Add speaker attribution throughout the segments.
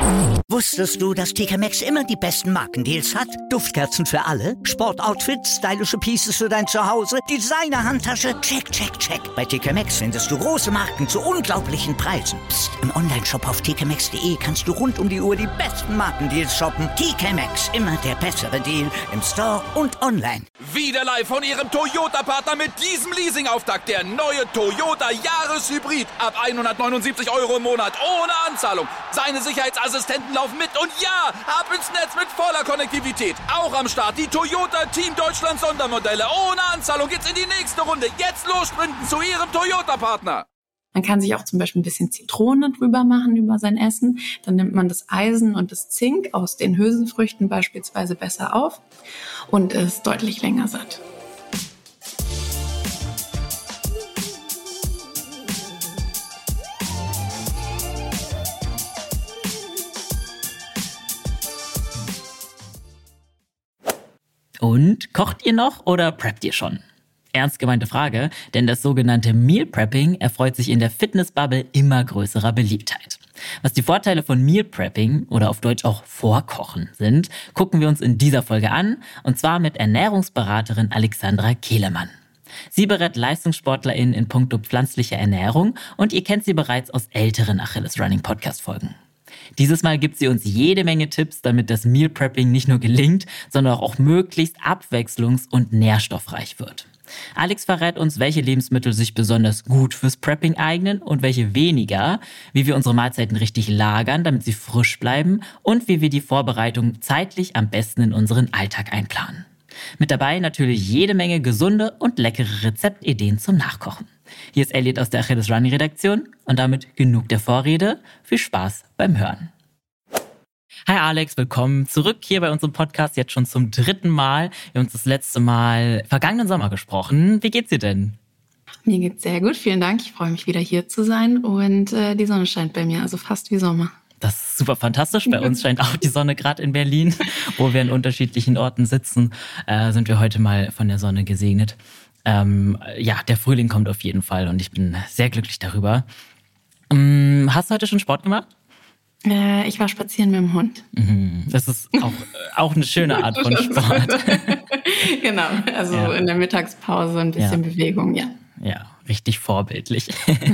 Speaker 1: Wusstest du, dass TK Maxx immer die besten Markendeals hat? Duftkerzen für alle, Sportoutfits, stylische Pieces für dein Zuhause, Designer-Handtasche, check, check, check. Bei TK Maxx findest du große Marken zu unglaublichen Preisen. Psst. Im Onlineshop auf tkmaxx.de kannst du rund um die Uhr die besten Markendeals shoppen. TK Maxx, immer der bessere Deal im Store und online.
Speaker 2: Wieder live von Ihrem Toyota-Partner mit diesem Leasing-Auftakt. Der neue Toyota Jahreshybrid. Ab 179 € im Monat. Ohne Anzahlung. Seine Sicherheitsassistenten laufen mit. Und ja, ab ins Netz mit voller Konnektivität. Auch am Start die Toyota Team Deutschland Sondermodelle. Ohne Anzahlung geht's in die nächste Runde. Jetzt los sprinten zu Ihrem Toyota-Partner.
Speaker 3: Man kann sich auch zum Beispiel ein bisschen Zitrone drüber machen über sein Essen. Dann nimmt man das Eisen und das Zink aus den Hülsenfrüchten beispielsweise besser auf und ist deutlich länger satt.
Speaker 4: Und kocht ihr noch oder preppt ihr schon? Ernst gemeinte Frage, denn das sogenannte Meal Prepping erfreut sich in der Fitnessbubble immer größerer Beliebtheit. Was die Vorteile von Meal Prepping oder auf Deutsch auch Vorkochen sind, gucken wir uns in dieser Folge an, und zwar mit Ernährungsberaterin Alexandra Kehlemann. Sie berät LeistungssportlerInnen in puncto pflanzlicher Ernährung und ihr kennt sie bereits aus älteren Achilles Running Podcast-Folgen. Dieses Mal gibt sie uns jede Menge Tipps, damit das Meal Prepping nicht nur gelingt, sondern auch möglichst abwechslungs- und nährstoffreich wird. Alex verrät uns, welche Lebensmittel sich besonders gut fürs Prepping eignen und welche weniger, wie wir unsere Mahlzeiten richtig lagern, damit sie frisch bleiben und wie wir die Vorbereitung zeitlich am besten in unseren Alltag einplanen. Mit dabei natürlich jede Menge gesunde und leckere Rezeptideen zum Nachkochen. Hier ist Elliot aus der Achilles Running Redaktion und damit genug der Vorrede. Viel Spaß beim Hören. Hi Alex, willkommen zurück hier bei unserem Podcast, jetzt schon zum 3. Mal. Wir haben uns das letzte Mal vergangenen Sommer gesprochen. Wie geht's dir denn?
Speaker 3: Mir geht's sehr gut, vielen Dank. Ich freue mich wieder hier zu sein und die Sonne scheint bei mir, also fast wie Sommer.
Speaker 4: Das ist super fantastisch. Bei uns scheint auch die Sonne gerade in Berlin, wo wir in unterschiedlichen Orten sitzen, sind wir heute mal von der Sonne gesegnet. Der Frühling kommt auf jeden Fall und ich bin sehr glücklich darüber. Hast du heute schon Sport gemacht?
Speaker 3: Ich war spazieren mit dem Hund.
Speaker 4: Das ist auch eine schöne Art von Sport.
Speaker 3: Genau, also in der Mittagspause ein bisschen Bewegung, ja.
Speaker 4: Ja, richtig vorbildlich.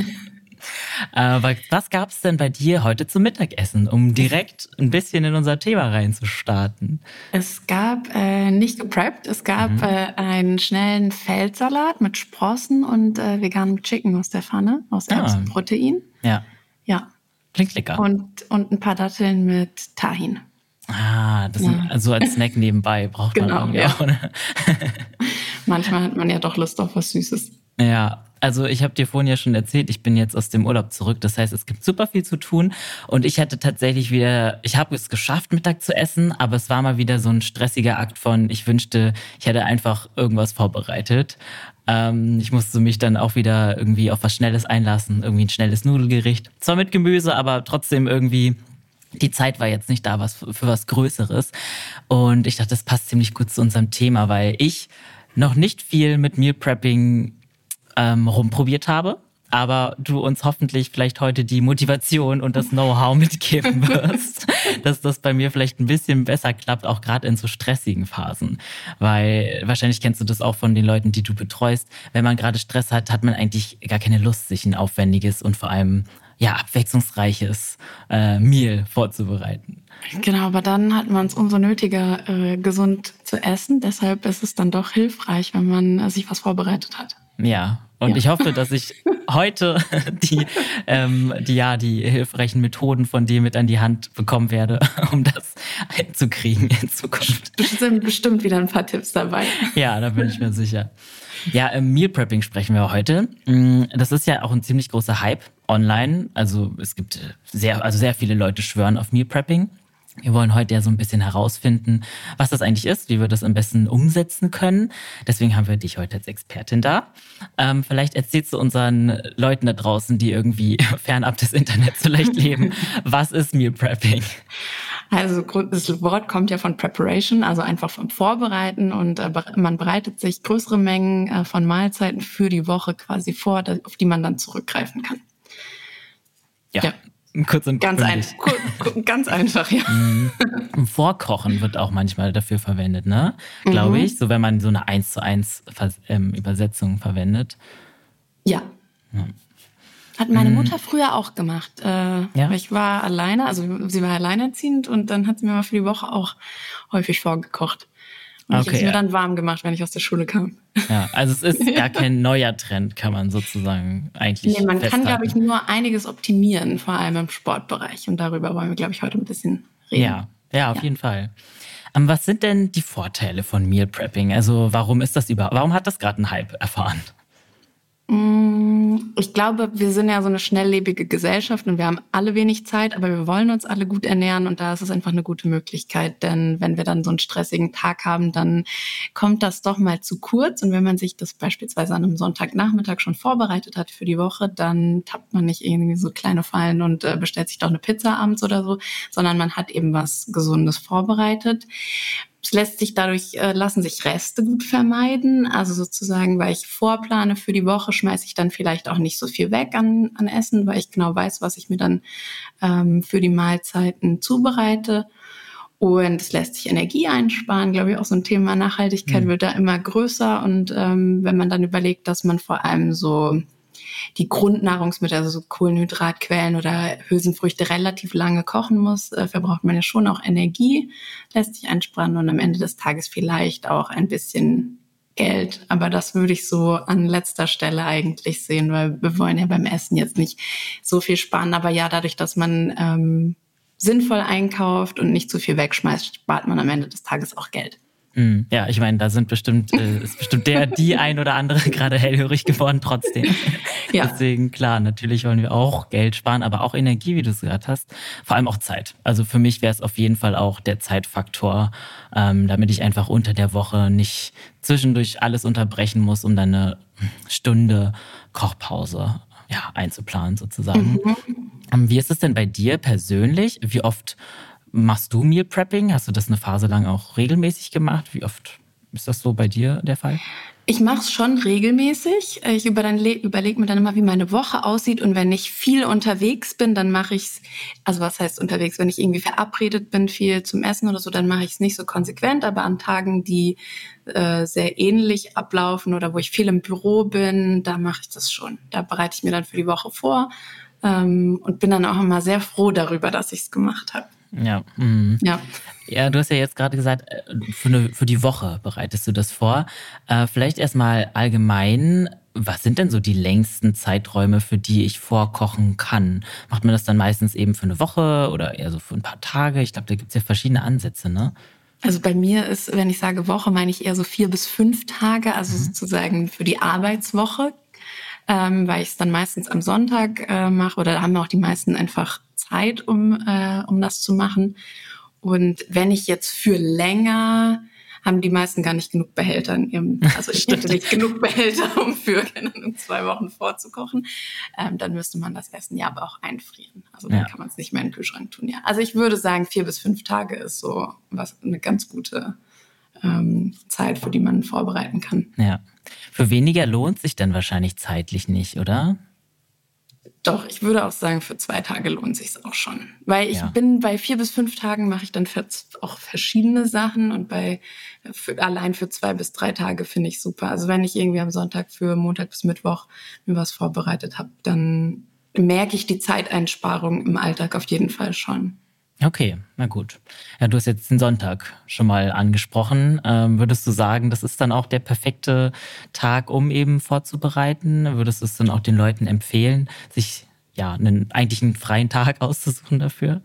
Speaker 4: Was gab es denn bei dir heute zum Mittagessen, um direkt ein bisschen in unser Thema reinzustarten?
Speaker 3: Es gab nicht gepreppt, es gab einen schnellen Feldsalat mit Sprossen und veganem Chicken aus der Pfanne, aus Erbsenprotein.
Speaker 4: Ja.
Speaker 3: Ja.
Speaker 4: Klingt lecker.
Speaker 3: Und ein paar Datteln mit Tahin.
Speaker 4: Das sind also als Snack nebenbei braucht man irgendwie auch. Ne?
Speaker 3: Manchmal hat man ja doch Lust auf was Süßes.
Speaker 4: Ja, also ich habe dir vorhin ja schon erzählt, ich bin jetzt aus dem Urlaub zurück. Das heißt, es gibt super viel zu tun. Und ich hatte tatsächlich ich habe es geschafft, Mittag zu essen, aber es war mal wieder so ein stressiger Akt von, ich wünschte, ich hätte einfach irgendwas vorbereitet. Ich musste mich dann auch wieder irgendwie auf was Schnelles einlassen, irgendwie ein schnelles Nudelgericht. Zwar mit Gemüse, aber trotzdem irgendwie, die Zeit war jetzt nicht da für was Größeres. Und ich dachte, das passt ziemlich gut zu unserem Thema, weil ich noch nicht viel mit Meal Prepping rumprobiert habe, aber du uns hoffentlich vielleicht heute die Motivation und das Know-how mitgeben wirst, dass das bei mir vielleicht ein bisschen besser klappt, auch gerade in so stressigen Phasen. Weil wahrscheinlich kennst du das auch von den Leuten, die du betreust. Wenn man gerade Stress hat, hat man eigentlich gar keine Lust, sich ein aufwendiges und vor allem abwechslungsreiches Meal vorzubereiten.
Speaker 3: Genau, aber dann hat man es umso nötiger, gesund zu essen. Deshalb ist es dann doch hilfreich, wenn man sich was vorbereitet hat.
Speaker 4: Ja, und ich hoffe, dass ich heute die hilfreichen Methoden von dir mit an die Hand bekommen werde, um das hinzukriegen in Zukunft.
Speaker 3: Sind bestimmt wieder ein paar Tipps dabei.
Speaker 4: Ja, da bin ich mir sicher. Ja, im Meal Prepping sprechen wir heute. Das ist ja auch ein ziemlich großer Hype online. Also es gibt sehr viele Leute schwören auf Meal Prepping. Wir wollen heute ja so ein bisschen herausfinden, was das eigentlich ist, wie wir das am besten umsetzen können. Deswegen haben wir dich heute als Expertin da. Vielleicht erzählst du unseren Leuten da draußen, die irgendwie fernab des Internets vielleicht leben, was ist Meal Prepping?
Speaker 3: Also das Wort kommt ja von Preparation, also einfach vom Vorbereiten, und man bereitet sich größere Mengen von Mahlzeiten für die Woche quasi vor, auf die man dann zurückgreifen kann.
Speaker 4: Ja. Kurz und
Speaker 3: Ganz,
Speaker 4: bündig.
Speaker 3: ganz einfach, ja.
Speaker 4: Vorkochen wird auch manchmal dafür verwendet, ne? Glaube ich. So, wenn man so eine 1:1 Übersetzung verwendet.
Speaker 3: Ja. Hat meine Mutter früher auch gemacht.
Speaker 4: Ja?
Speaker 3: Ich war alleine, also sie war alleinerziehend und dann hat sie mir mal für die Woche auch häufig vorgekocht. Und ich habe es mir dann warm gemacht, wenn ich aus der Schule kam.
Speaker 4: Ja, also es ist gar kein neuer Trend, kann man sozusagen eigentlich
Speaker 3: Nee, man
Speaker 4: festhalten.
Speaker 3: kann, glaube ich, nur einiges optimieren, vor allem im Sportbereich. Und darüber wollen wir, glaube ich, heute ein bisschen reden.
Speaker 4: Ja, auf jeden Fall. Was sind denn die Vorteile von Meal Prepping? Also warum hat das gerade einen Hype erfahren?
Speaker 3: Ich glaube, wir sind ja so eine schnelllebige Gesellschaft und wir haben alle wenig Zeit, aber wir wollen uns alle gut ernähren und da ist es einfach eine gute Möglichkeit, denn wenn wir dann so einen stressigen Tag haben, dann kommt das doch mal zu kurz und wenn man sich das beispielsweise an einem Sonntagnachmittag schon vorbereitet hat für die Woche, dann tappt man nicht irgendwie so kleine Fallen und bestellt sich doch eine Pizza abends oder so, sondern man hat eben was Gesundes vorbereitet. Es lassen sich Reste gut vermeiden. Also sozusagen, weil ich vorplane für die Woche, schmeiße ich dann vielleicht auch nicht so viel weg an Essen, weil ich genau weiß, was ich mir dann für die Mahlzeiten zubereite. Und es lässt sich Energie einsparen, glaube ich, auch so ein Thema Nachhaltigkeit wird da immer größer. Und wenn man dann überlegt, dass man vor allem so die Grundnahrungsmittel, also so Kohlenhydratquellen oder Hülsenfrüchte relativ lange kochen muss, verbraucht man ja schon auch Energie, lässt sich einsparen und am Ende des Tages vielleicht auch ein bisschen Geld. Aber das würde ich so an letzter Stelle eigentlich sehen, weil wir wollen ja beim Essen jetzt nicht so viel sparen. Aber ja, dadurch, dass man sinnvoll einkauft und nicht zu viel wegschmeißt, spart man am Ende des Tages auch Geld.
Speaker 4: Ja, ich meine, da ist bestimmt die ein oder andere gerade hellhörig geworden trotzdem. Ja. Deswegen, klar, natürlich wollen wir auch Geld sparen, aber auch Energie, wie du es gesagt hast. Vor allem auch Zeit. Also für mich wäre es auf jeden Fall auch der Zeitfaktor, damit ich einfach unter der Woche nicht zwischendurch alles unterbrechen muss, um dann eine Stunde Kochpause einzuplanen sozusagen. Wie ist es denn bei dir persönlich? Wie oft machst du Meal Prepping? Hast du das eine Phase lang auch regelmäßig gemacht? Wie oft ist das so bei dir der Fall?
Speaker 3: Ich mache es schon regelmäßig. Ich überlege mir dann immer, wie meine Woche aussieht. Und wenn ich viel unterwegs bin, dann mache ich es, also was heißt unterwegs? Wenn ich irgendwie verabredet bin, viel zum Essen oder so, dann mache ich es nicht so konsequent. Aber an Tagen, die sehr ähnlich ablaufen oder wo ich viel im Büro bin, da mache ich das schon. Da bereite ich mir dann für die Woche vor und bin dann auch immer sehr froh darüber, dass ich es gemacht habe.
Speaker 4: Ja. Ja, du hast ja jetzt gerade gesagt, für die Woche bereitest du das vor. Vielleicht erstmal allgemein, was sind denn so die längsten Zeiträume, für die ich vorkochen kann? Macht man das dann meistens eben für eine Woche oder eher so für ein paar Tage? Ich glaube, da gibt's ja verschiedene Ansätze, ne?
Speaker 3: Also bei mir ist, wenn ich sage Woche, meine ich eher so 4 bis 5 Tage, also sozusagen für die Arbeitswoche, weil ich es dann meistens am Sonntag mache oder da haben auch die meisten einfach Zeit, um das zu machen. Und wenn ich jetzt für länger, haben die meisten gar nicht genug Behälter in ihrem, also ich hätte nicht genug Behälter, um für 2 Wochen vorzukochen, dann müsste man das Essen ja aber auch einfrieren. Also dann kann man es nicht mehr in den Kühlschrank tun. Ja. Also ich würde sagen, 4 bis 5 Tage ist so eine ganz gute Zeit, für die man vorbereiten kann.
Speaker 4: Ja. Für weniger lohnt sich dann wahrscheinlich zeitlich nicht, oder?
Speaker 3: Doch, ich würde auch sagen, für 2 Tage lohnt sich's auch schon. Weil ich bin bei 4 bis 5 Tagen mache ich dann auch verschiedene Sachen und allein für 2 bis 3 Tage finde ich super. Also wenn ich irgendwie am Sonntag für Montag bis Mittwoch mir was vorbereitet habe, dann merke ich die Zeiteinsparung im Alltag auf jeden Fall schon.
Speaker 4: Okay, na gut. Ja, du hast jetzt den Sonntag schon mal angesprochen. Würdest du sagen, das ist dann auch der perfekte Tag, um eben vorzubereiten? Würdest du es dann auch den Leuten empfehlen, sich eigentlich einen freien Tag auszusuchen dafür?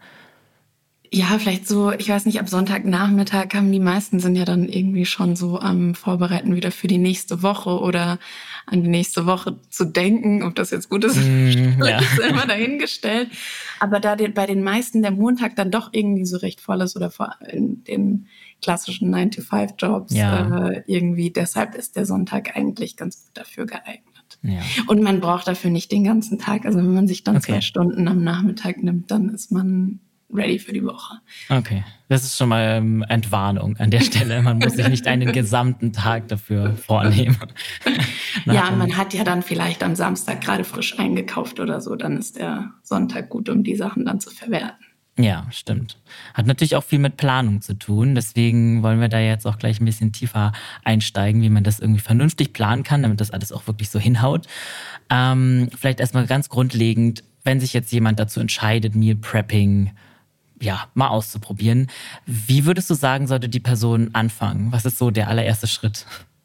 Speaker 3: Ja, vielleicht so, ich weiß nicht, ab Sonntagnachmittag die meisten sind ja dann irgendwie schon so am Vorbereiten wieder für die nächste Woche oder an die nächste Woche zu denken, ob das jetzt gut ist, ist immer dahingestellt. Aber da bei den meisten der Montag dann doch irgendwie so recht voll ist oder vor allem den klassischen 9-to-5-Jobs irgendwie, deshalb ist der Sonntag eigentlich ganz gut dafür geeignet. Ja. Und man braucht dafür nicht den ganzen Tag. Also wenn man sich dann 2 Stunden am Nachmittag nimmt, dann ist man ready für die Woche.
Speaker 4: Okay, das ist schon mal Entwarnung an der Stelle. Man muss sich nicht einen gesamten Tag dafür vornehmen.
Speaker 3: Ja, man hat ja dann vielleicht am Samstag gerade frisch eingekauft oder so, dann ist der Sonntag gut, um die Sachen dann zu verwerten.
Speaker 4: Ja, stimmt. Hat natürlich auch viel mit Planung zu tun. Deswegen wollen wir da jetzt auch gleich ein bisschen tiefer einsteigen, wie man das irgendwie vernünftig planen kann, damit das alles auch wirklich so hinhaut. Vielleicht erstmal ganz grundlegend, wenn sich jetzt jemand dazu entscheidet, Meal Prepping mal auszuprobieren, wie würdest du sagen, sollte die Person anfangen? Was ist so der allererste Schritt?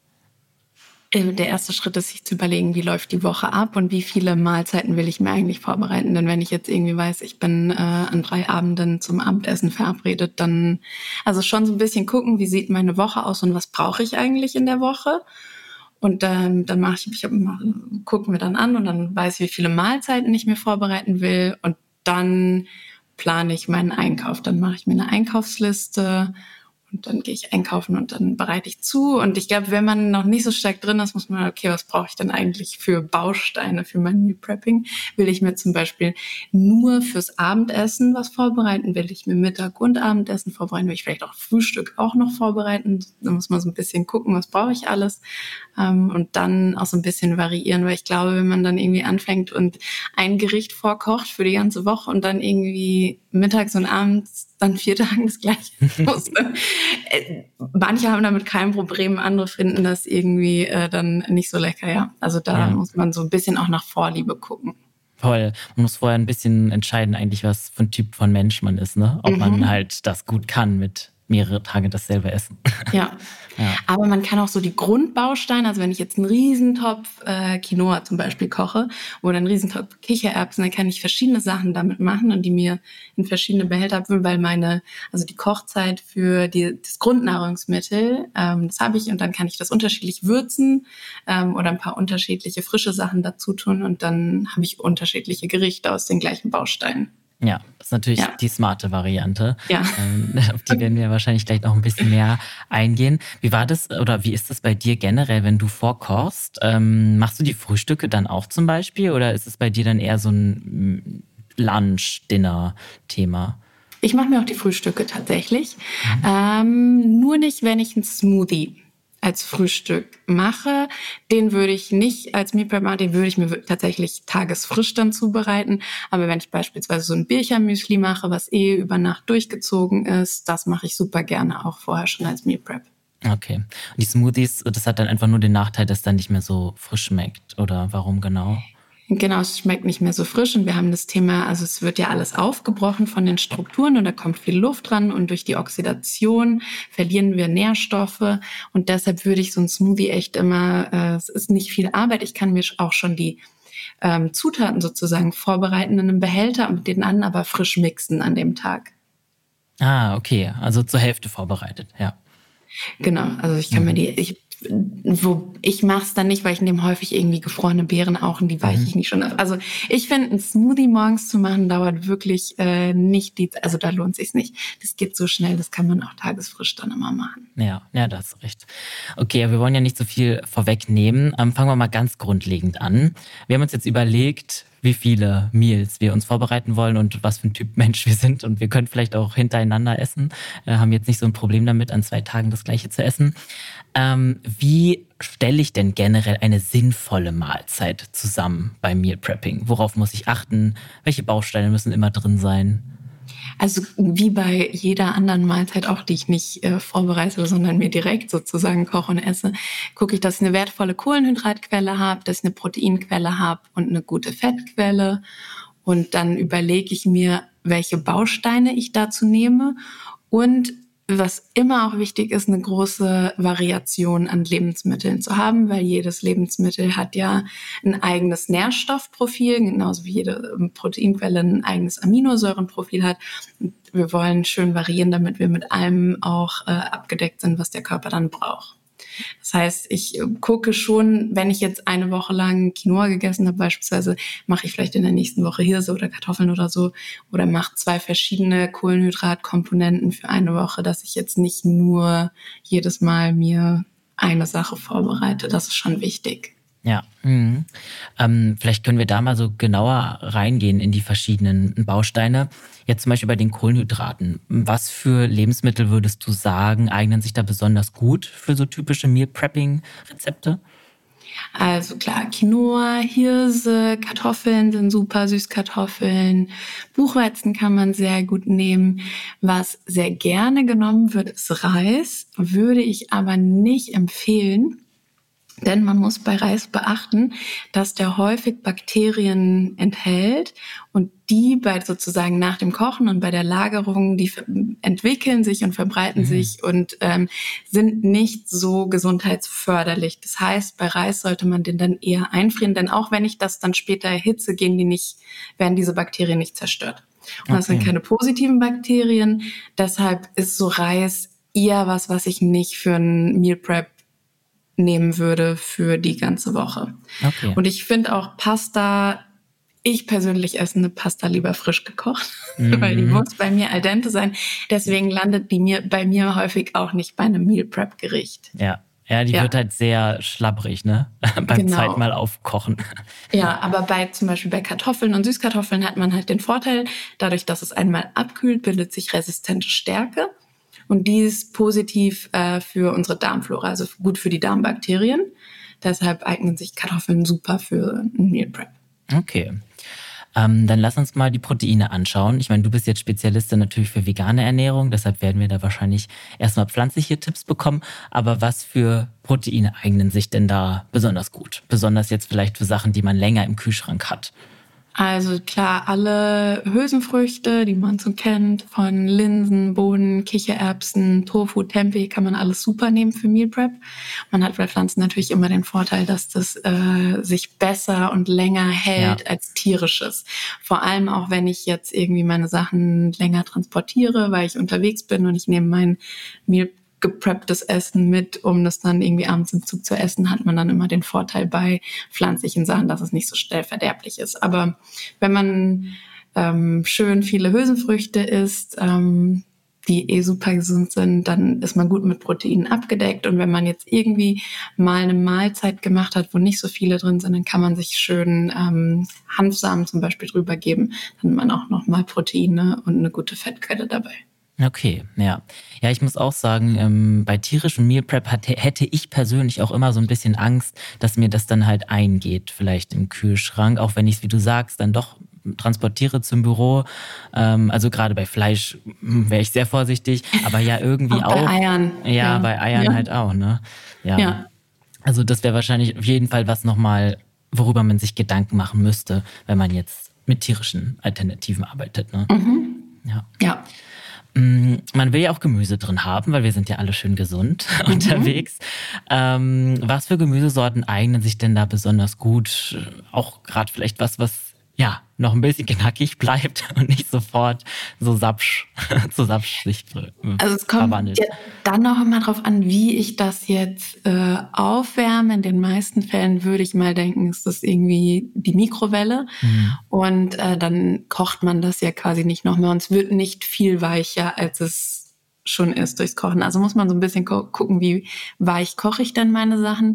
Speaker 3: Der erste Schritt ist, sich zu überlegen, wie läuft die Woche ab und wie viele Mahlzeiten will ich mir eigentlich vorbereiten. Denn wenn ich jetzt irgendwie weiß, ich bin an 3 Abenden zum Abendessen verabredet, dann also schon so ein bisschen gucken, wie sieht meine Woche aus und was brauche ich eigentlich in der Woche. Und dann gucken wir dann an und dann weiß ich, wie viele Mahlzeiten ich mir vorbereiten will. Und dann plane ich meinen Einkauf. Dann mache ich mir eine Einkaufsliste und dann gehe ich einkaufen und dann bereite ich zu. Und ich glaube, wenn man noch nicht so stark drin ist, muss man, okay, was brauche ich denn eigentlich für Bausteine für mein Meal Prepping? Will ich mir zum Beispiel nur fürs Abendessen was vorbereiten? Will ich mir Mittag- und Abendessen vorbereiten? Will ich vielleicht auch Frühstück auch noch vorbereiten? Da muss man so ein bisschen gucken, was brauche ich alles? Und dann auch so ein bisschen variieren, weil ich glaube, wenn man dann irgendwie anfängt und ein Gericht vorkocht für die ganze Woche und dann irgendwie mittags und abends dann 4 Tage das Gleiche muss. Manche haben damit kein Problem, andere finden das irgendwie dann nicht so lecker, ja. Also da muss man so ein bisschen auch nach Vorliebe gucken.
Speaker 4: Voll. Man muss vorher ein bisschen entscheiden eigentlich, was für ein Typ von Mensch man ist, ne? Ob man halt das gut kann mit mehrere Tage dasselbe essen.
Speaker 3: Ja. Aber man kann auch so die Grundbausteine, also wenn ich jetzt einen Riesentopf Quinoa zum Beispiel koche oder einen Riesentopf Kichererbsen, dann kann ich verschiedene Sachen damit machen und die mir in verschiedene Behälter füllen, weil die Kochzeit für das Grundnahrungsmittel, das habe ich und dann kann ich das unterschiedlich würzen oder ein paar unterschiedliche frische Sachen dazu tun und dann habe ich unterschiedliche Gerichte aus den gleichen Bausteinen.
Speaker 4: Ja, das ist natürlich die smarte Variante.
Speaker 3: Ja.
Speaker 4: Auf die werden wir wahrscheinlich gleich noch ein bisschen mehr eingehen. Wie war das oder wie ist das bei dir generell, wenn du vorkochst? Machst du die Frühstücke dann auch zum Beispiel oder ist es bei dir dann eher so ein Lunch-Dinner-Thema?
Speaker 3: Ich mache mir auch die Frühstücke tatsächlich. Nur nicht, wenn ich einen Smoothie als Frühstück mache. Den würde ich nicht als Meal Prep machen, den würde ich mir tatsächlich tagesfrisch dann zubereiten. Aber wenn ich beispielsweise so ein Birchermüsli mache, was über Nacht durchgezogen ist, das mache ich super gerne auch vorher schon als Meal Prep.
Speaker 4: Okay. Und die Smoothies, das hat dann einfach nur den Nachteil, dass es dann nicht mehr so frisch schmeckt. Oder warum genau?
Speaker 3: Genau, es schmeckt nicht mehr so frisch und wir haben das Thema, also es wird ja alles aufgebrochen von den Strukturen und da kommt viel Luft dran und durch die Oxidation verlieren wir Nährstoffe und deshalb würde ich so ein Smoothie echt immer, es ist nicht viel Arbeit, ich kann mir auch schon die Zutaten sozusagen vorbereiten in einem Behälter und den dann aber frisch mixen an dem Tag.
Speaker 4: Ah, okay, also zur Hälfte vorbereitet, ja.
Speaker 3: Genau, also ich kann mir ich mache es dann nicht, weil ich nehme häufig irgendwie gefrorene Beeren auch und die weiche ich nicht schon ab. Also ich finde, einen Smoothie morgens zu machen, dauert wirklich nicht also da lohnt sich's nicht. Das geht so schnell, das kann man auch tagesfrisch dann immer machen.
Speaker 4: Ja, da hast du recht. Okay, wir wollen ja nicht so viel vorwegnehmen. Fangen wir mal ganz grundlegend an. Wir haben uns jetzt überlegt, wie viele Meals wir uns vorbereiten wollen und was für ein Typ Mensch wir sind. Und wir können vielleicht auch hintereinander essen. Haben jetzt nicht so ein Problem damit, an 2 Tagen das Gleiche zu essen. Wie stelle ich denn generell eine sinnvolle Mahlzeit zusammen beim Meal Prepping? Worauf muss ich achten? Welche Bausteine müssen immer drin sein?
Speaker 3: Also wie bei jeder anderen Mahlzeit auch, die ich nicht vorbereite, sondern mir direkt sozusagen koche und esse, gucke ich, dass ich eine wertvolle Kohlenhydratquelle habe, dass ich eine Proteinquelle habe und eine gute Fettquelle. Und dann überlege ich mir, welche Bausteine ich dazu nehme. Und was immer auch wichtig ist, eine große Variation an Lebensmitteln zu haben, weil jedes Lebensmittel hat ja ein eigenes Nährstoffprofil, genauso wie jede Proteinquelle ein eigenes Aminosäurenprofil hat. Und wir wollen schön variieren, damit wir mit allem auch abgedeckt sind, was der Körper dann braucht. Das heißt, ich gucke schon, wenn ich jetzt eine Woche lang Quinoa gegessen habe beispielsweise, mache ich vielleicht in der nächsten Woche Hirse oder Kartoffeln oder so oder mache 2 verschiedene Kohlenhydratkomponenten für eine Woche, dass ich jetzt nicht nur jedes Mal mir eine Sache vorbereite. Das ist schon wichtig.
Speaker 4: Ja. Vielleicht können wir da mal so genauer reingehen in die verschiedenen Bausteine. Jetzt zum Beispiel bei den Kohlenhydraten. Was für Lebensmittel würdest du sagen, eignen sich da besonders gut für so typische Meal Prepping-Rezepte?
Speaker 3: Also klar, Quinoa, Hirse, Kartoffeln sind super, Süßkartoffeln, Buchweizen kann man sehr gut nehmen. Was sehr gerne genommen wird, ist Reis, würde ich aber nicht empfehlen. Denn man muss bei Reis beachten, dass der häufig Bakterien enthält und die bei sozusagen nach dem Kochen und bei der Lagerung, die entwickeln sich und verbreiten sich und sind nicht so gesundheitsförderlich. Das heißt, bei Reis sollte man den dann eher einfrieren, denn auch wenn ich das dann später erhitze, werden diese Bakterien nicht zerstört. Und das sind keine positiven Bakterien, deshalb ist so Reis eher was ich nicht für ein Meal Prep nehmen würde für die ganze Woche. Okay. Und ich finde auch Pasta, ich persönlich esse eine Pasta lieber frisch gekocht, weil die muss bei mir al dente sein. Deswegen landet die bei mir häufig auch nicht bei einem Meal Prep Gericht.
Speaker 4: Ja, die wird halt sehr schlabbrig, ne? Beim Zeitmal aufkochen.
Speaker 3: Ja, aber zum Beispiel bei Kartoffeln und Süßkartoffeln hat man halt den Vorteil, dadurch, dass es einmal abkühlt, bildet sich resistente Stärke. Und die ist positiv für unsere Darmflora, also gut für die Darmbakterien. Deshalb eignen sich Kartoffeln super für ein Meal Prep.
Speaker 4: Okay. Dann lass uns mal die Proteine anschauen. Ich meine, du bist jetzt Spezialistin natürlich für vegane Ernährung, deshalb werden wir da wahrscheinlich erstmal pflanzliche Tipps bekommen. Aber was für Proteine eignen sich denn da besonders gut? Besonders jetzt vielleicht für Sachen, die man länger im Kühlschrank hat.
Speaker 3: Also klar, alle Hülsenfrüchte, die man so kennt, von Linsen, Bohnen, Kichererbsen, Tofu, Tempeh, kann man alles super nehmen für Meal Prep. Man hat bei Pflanzen natürlich immer den Vorteil, dass das sich besser und länger hält als tierisches. Vor allem auch, wenn ich jetzt irgendwie meine Sachen länger transportiere, weil ich unterwegs bin und ich nehme mein Meal geprepptes Essen mit, um das dann irgendwie abends im Zug zu essen, hat man dann immer den Vorteil bei pflanzlichen Sachen, dass es nicht so schnell verderblich ist. Aber wenn man schön viele Hülsenfrüchte isst, die super gesund sind, dann ist man gut mit Proteinen abgedeckt. Und wenn man jetzt irgendwie mal eine Mahlzeit gemacht hat, wo nicht so viele drin sind, dann kann man sich schön Hanfsamen zum Beispiel drüber geben. Dann hat man auch nochmal Proteine und eine gute Fettquelle dabei.
Speaker 4: Okay, ja. Ja, ich muss auch sagen, bei tierischem Meal Prep hätte ich persönlich auch immer so ein bisschen Angst, dass mir das dann halt eingeht, vielleicht im Kühlschrank, auch wenn ich es, wie du sagst, dann doch transportiere zum Büro. Also gerade bei Fleisch wäre ich sehr vorsichtig, aber ja irgendwie auch.
Speaker 3: Bei Eiern.
Speaker 4: Ja, bei Eiern halt auch, ne? Ja. Also das wäre wahrscheinlich auf jeden Fall was nochmal, worüber man sich Gedanken machen müsste, wenn man jetzt mit tierischen Alternativen arbeitet, ne?
Speaker 3: Ja.
Speaker 4: Man will ja auch Gemüse drin haben, weil wir sind ja alle schön gesund unterwegs. Was für Gemüsesorten eignen sich denn da besonders gut? Auch gerade vielleicht was noch ein bisschen knackig bleibt und nicht sofort so zu Sapsch sich
Speaker 3: Also es kommt ja dann noch immer drauf an, wie ich das jetzt aufwärme. In den meisten Fällen würde ich mal denken, ist das irgendwie die Mikrowelle. Und dann kocht man das ja quasi nicht noch mehr. Und es wird nicht viel weicher, als es schon ist durchs Kochen. Also muss man so ein bisschen gucken, wie weich koche ich denn meine Sachen.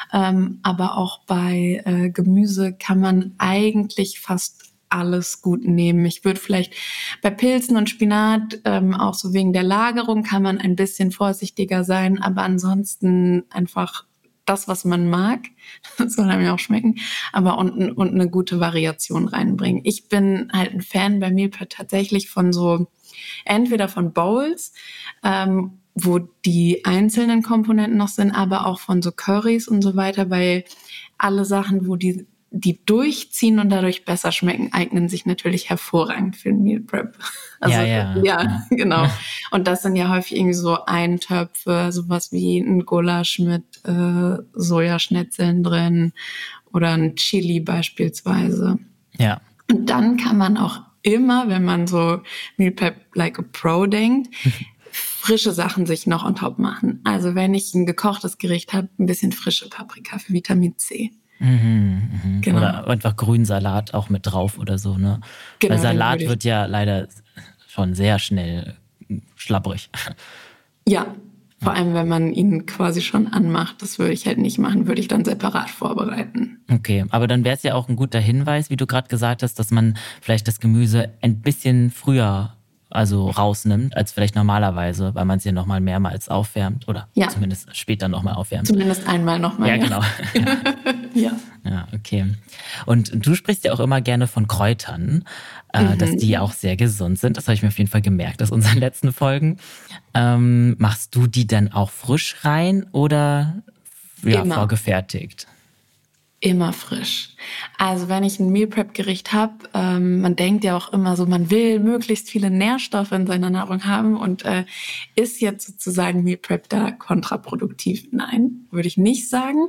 Speaker 3: Aber auch bei Gemüse kann man eigentlich fast alles gut nehmen. Ich würde vielleicht bei Pilzen und Spinat, auch so wegen der Lagerung, kann man ein bisschen vorsichtiger sein, aber ansonsten einfach das, was man mag, das soll einem ja auch schmecken, aber und eine gute Variation reinbringen. Ich bin halt ein Fan bei Meal Prep tatsächlich von so, entweder von Bowls, wo die einzelnen Komponenten noch sind, aber auch von so Currys und so weiter, weil alle Sachen, wo die durchziehen und dadurch besser schmecken, eignen sich natürlich hervorragend für ein Meal Prep. Also, ja, genau. Und das sind ja häufig irgendwie so Eintöpfe, sowas wie ein Gulasch mit Sojaschnitzeln drin oder ein Chili beispielsweise.
Speaker 4: Ja.
Speaker 3: Und dann kann man auch immer, wenn man so Meal Prep like a Pro denkt, frische Sachen sich noch on top machen. Also wenn ich ein gekochtes Gericht habe, ein bisschen frische Paprika für Vitamin C.
Speaker 4: Genau. Oder einfach Grünsalat auch mit drauf oder so, ne?
Speaker 3: Genau,
Speaker 4: weil Salat wird ja leider schon sehr schnell schlabbrig.
Speaker 3: Ja, Vor allem, wenn man ihn quasi schon anmacht, das würde ich halt nicht machen, würde ich dann separat vorbereiten.
Speaker 4: Okay, aber dann wäre es ja auch ein guter Hinweis, wie du gerade gesagt hast, dass man vielleicht das Gemüse ein bisschen früher rausnimmt, als vielleicht normalerweise, weil man es ja nochmal mehrmals aufwärmt oder zumindest später nochmal aufwärmt.
Speaker 3: Zumindest einmal nochmal.
Speaker 4: Ja, genau.
Speaker 3: Ja.
Speaker 4: Ja, okay. Und du sprichst ja auch immer gerne von Kräutern, dass die auch sehr gesund sind. Das habe ich mir auf jeden Fall gemerkt aus unseren letzten Folgen. Machst du die dann auch frisch rein oder vorgefertigt?
Speaker 3: Immer frisch. Also wenn ich ein Meal Prep Gericht habe, man denkt ja auch immer so, man will möglichst viele Nährstoffe in seiner Nahrung haben und ist jetzt sozusagen Meal Prep da kontraproduktiv? Nein, würde ich nicht sagen,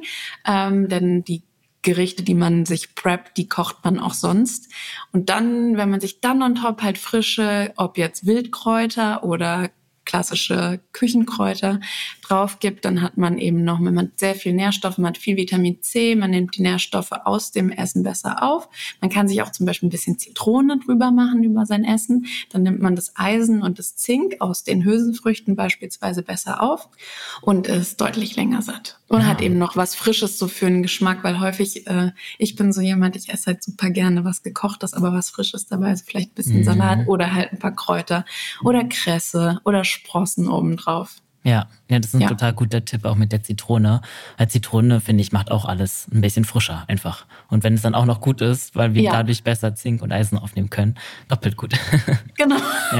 Speaker 3: denn die Gerichte, die man sich preppt, die kocht man auch sonst. Und dann, wenn man sich dann on top halt frische, ob jetzt Wildkräuter oder klassische Küchenkräuter drauf gibt, dann hat man eben noch, man hat sehr viel Nährstoffe, man hat viel Vitamin C, man nimmt die Nährstoffe aus dem Essen besser auf. Man kann sich auch zum Beispiel ein bisschen Zitrone drüber machen über sein Essen. Dann nimmt man das Eisen und das Zink aus den Hülsenfrüchten beispielsweise besser auf und ist deutlich länger satt. Und hat eben noch was Frisches so für den Geschmack, weil häufig, ich bin so jemand, ich esse halt super gerne was Gekochtes, aber was Frisches dabei, also vielleicht ein bisschen Salat oder halt ein paar Kräuter oder Kresse oder Sprossen obendrauf.
Speaker 4: Ja, das ist ein total guter Tipp, auch mit der Zitrone. Weil Zitrone, finde ich, macht auch alles ein bisschen frischer einfach. Und wenn es dann auch noch gut ist, weil wir dadurch besser Zink und Eisen aufnehmen können, doppelt gut.
Speaker 3: Genau.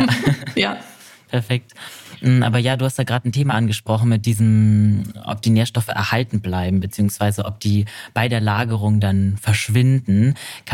Speaker 3: Ja.
Speaker 4: Perfekt. Aber ja, du hast da gerade ein Thema angesprochen mit diesem, ob die Nährstoffe erhalten bleiben, beziehungsweise ob die bei der Lagerung dann verschwinden.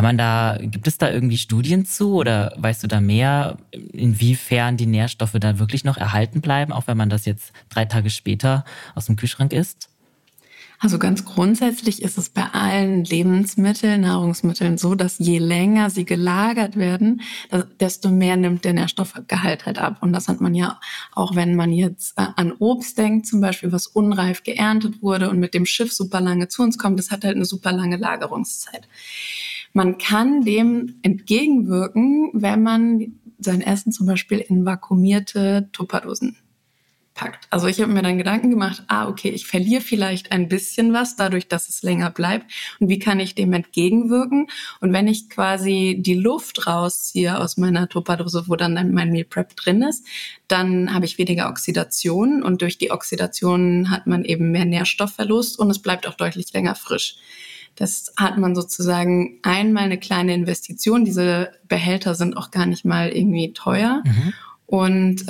Speaker 4: Gibt es da irgendwie Studien zu oder weißt du da mehr, inwiefern die Nährstoffe da wirklich noch erhalten bleiben, auch wenn man das jetzt 3 Tage später aus dem Kühlschrank isst?
Speaker 3: Also ganz grundsätzlich ist es bei allen Lebensmitteln, Nahrungsmitteln so, dass je länger sie gelagert werden, desto mehr nimmt der Nährstoffgehalt halt ab. Und das hat man ja auch, wenn man jetzt an Obst denkt, zum Beispiel, was unreif geerntet wurde und mit dem Schiff super lange zu uns kommt, das hat halt eine super lange Lagerungszeit. Man kann dem entgegenwirken, wenn man sein Essen zum Beispiel in vakuumierte Tupperdosen packt. Also ich habe mir dann Gedanken gemacht, okay, ich verliere vielleicht ein bisschen was dadurch, dass es länger bleibt. Und wie kann ich dem entgegenwirken? Und wenn ich quasi die Luft rausziehe aus meiner Tupperdose, wo dann mein Meal Prep drin ist, dann habe ich weniger Oxidation. Und durch die Oxidation hat man eben mehr Nährstoffverlust und es bleibt auch deutlich länger frisch. Das hat man sozusagen einmal eine kleine Investition. Diese Behälter sind auch gar nicht mal irgendwie teuer. Und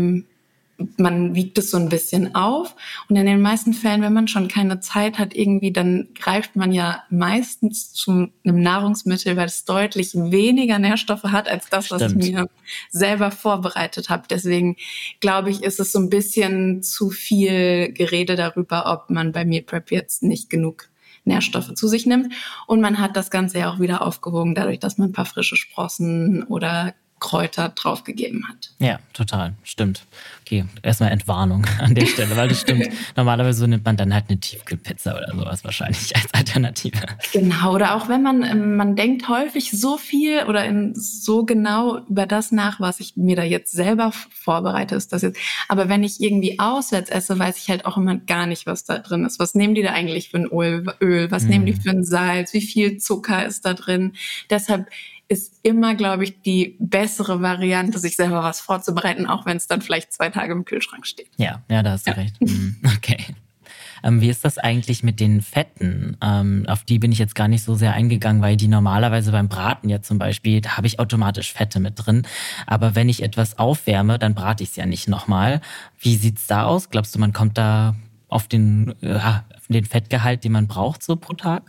Speaker 3: man wiegt es so ein bisschen auf und in den meisten Fällen, wenn man schon keine Zeit hat, irgendwie, dann greift man ja meistens zu einem Nahrungsmittel, weil es deutlich weniger Nährstoffe hat als das, was ich mir selber vorbereitet habe. Deswegen glaube ich, ist es so ein bisschen zu viel Gerede darüber, ob man bei Meal Prep jetzt nicht genug Nährstoffe zu sich nimmt. Und man hat das Ganze ja auch wieder aufgewogen, dadurch, dass man ein paar frische Sprossen oder Kräuter draufgegeben hat.
Speaker 4: Ja, total. Stimmt. Okay, erstmal Entwarnung an der Stelle, weil das stimmt. Normalerweise nimmt man dann halt eine Tiefkühlpizza oder sowas wahrscheinlich als Alternative.
Speaker 3: Genau, oder auch wenn man denkt häufig so viel oder so genau über das nach, was ich mir da jetzt selber vorbereite, ist das jetzt. Aber wenn ich irgendwie auswärts esse, weiß ich halt auch immer gar nicht, was da drin ist. Was nehmen die da eigentlich für ein Öl? Was nehmen die für ein Salz? Wie viel Zucker ist da drin? Deshalb ist immer, glaube ich, die bessere Variante, sich selber was vorzubereiten, auch wenn es dann vielleicht 2 Tage im Kühlschrank steht.
Speaker 4: Ja, da hast du recht. Okay. Wie ist das eigentlich mit den Fetten? Auf die bin ich jetzt gar nicht so sehr eingegangen, weil die normalerweise beim Braten ja zum Beispiel, da habe ich automatisch Fette mit drin. Aber wenn ich etwas aufwärme, dann brate ich es ja nicht nochmal. Wie sieht's da aus? Glaubst du, man kommt da auf den Fettgehalt, den man braucht, so pro Tag?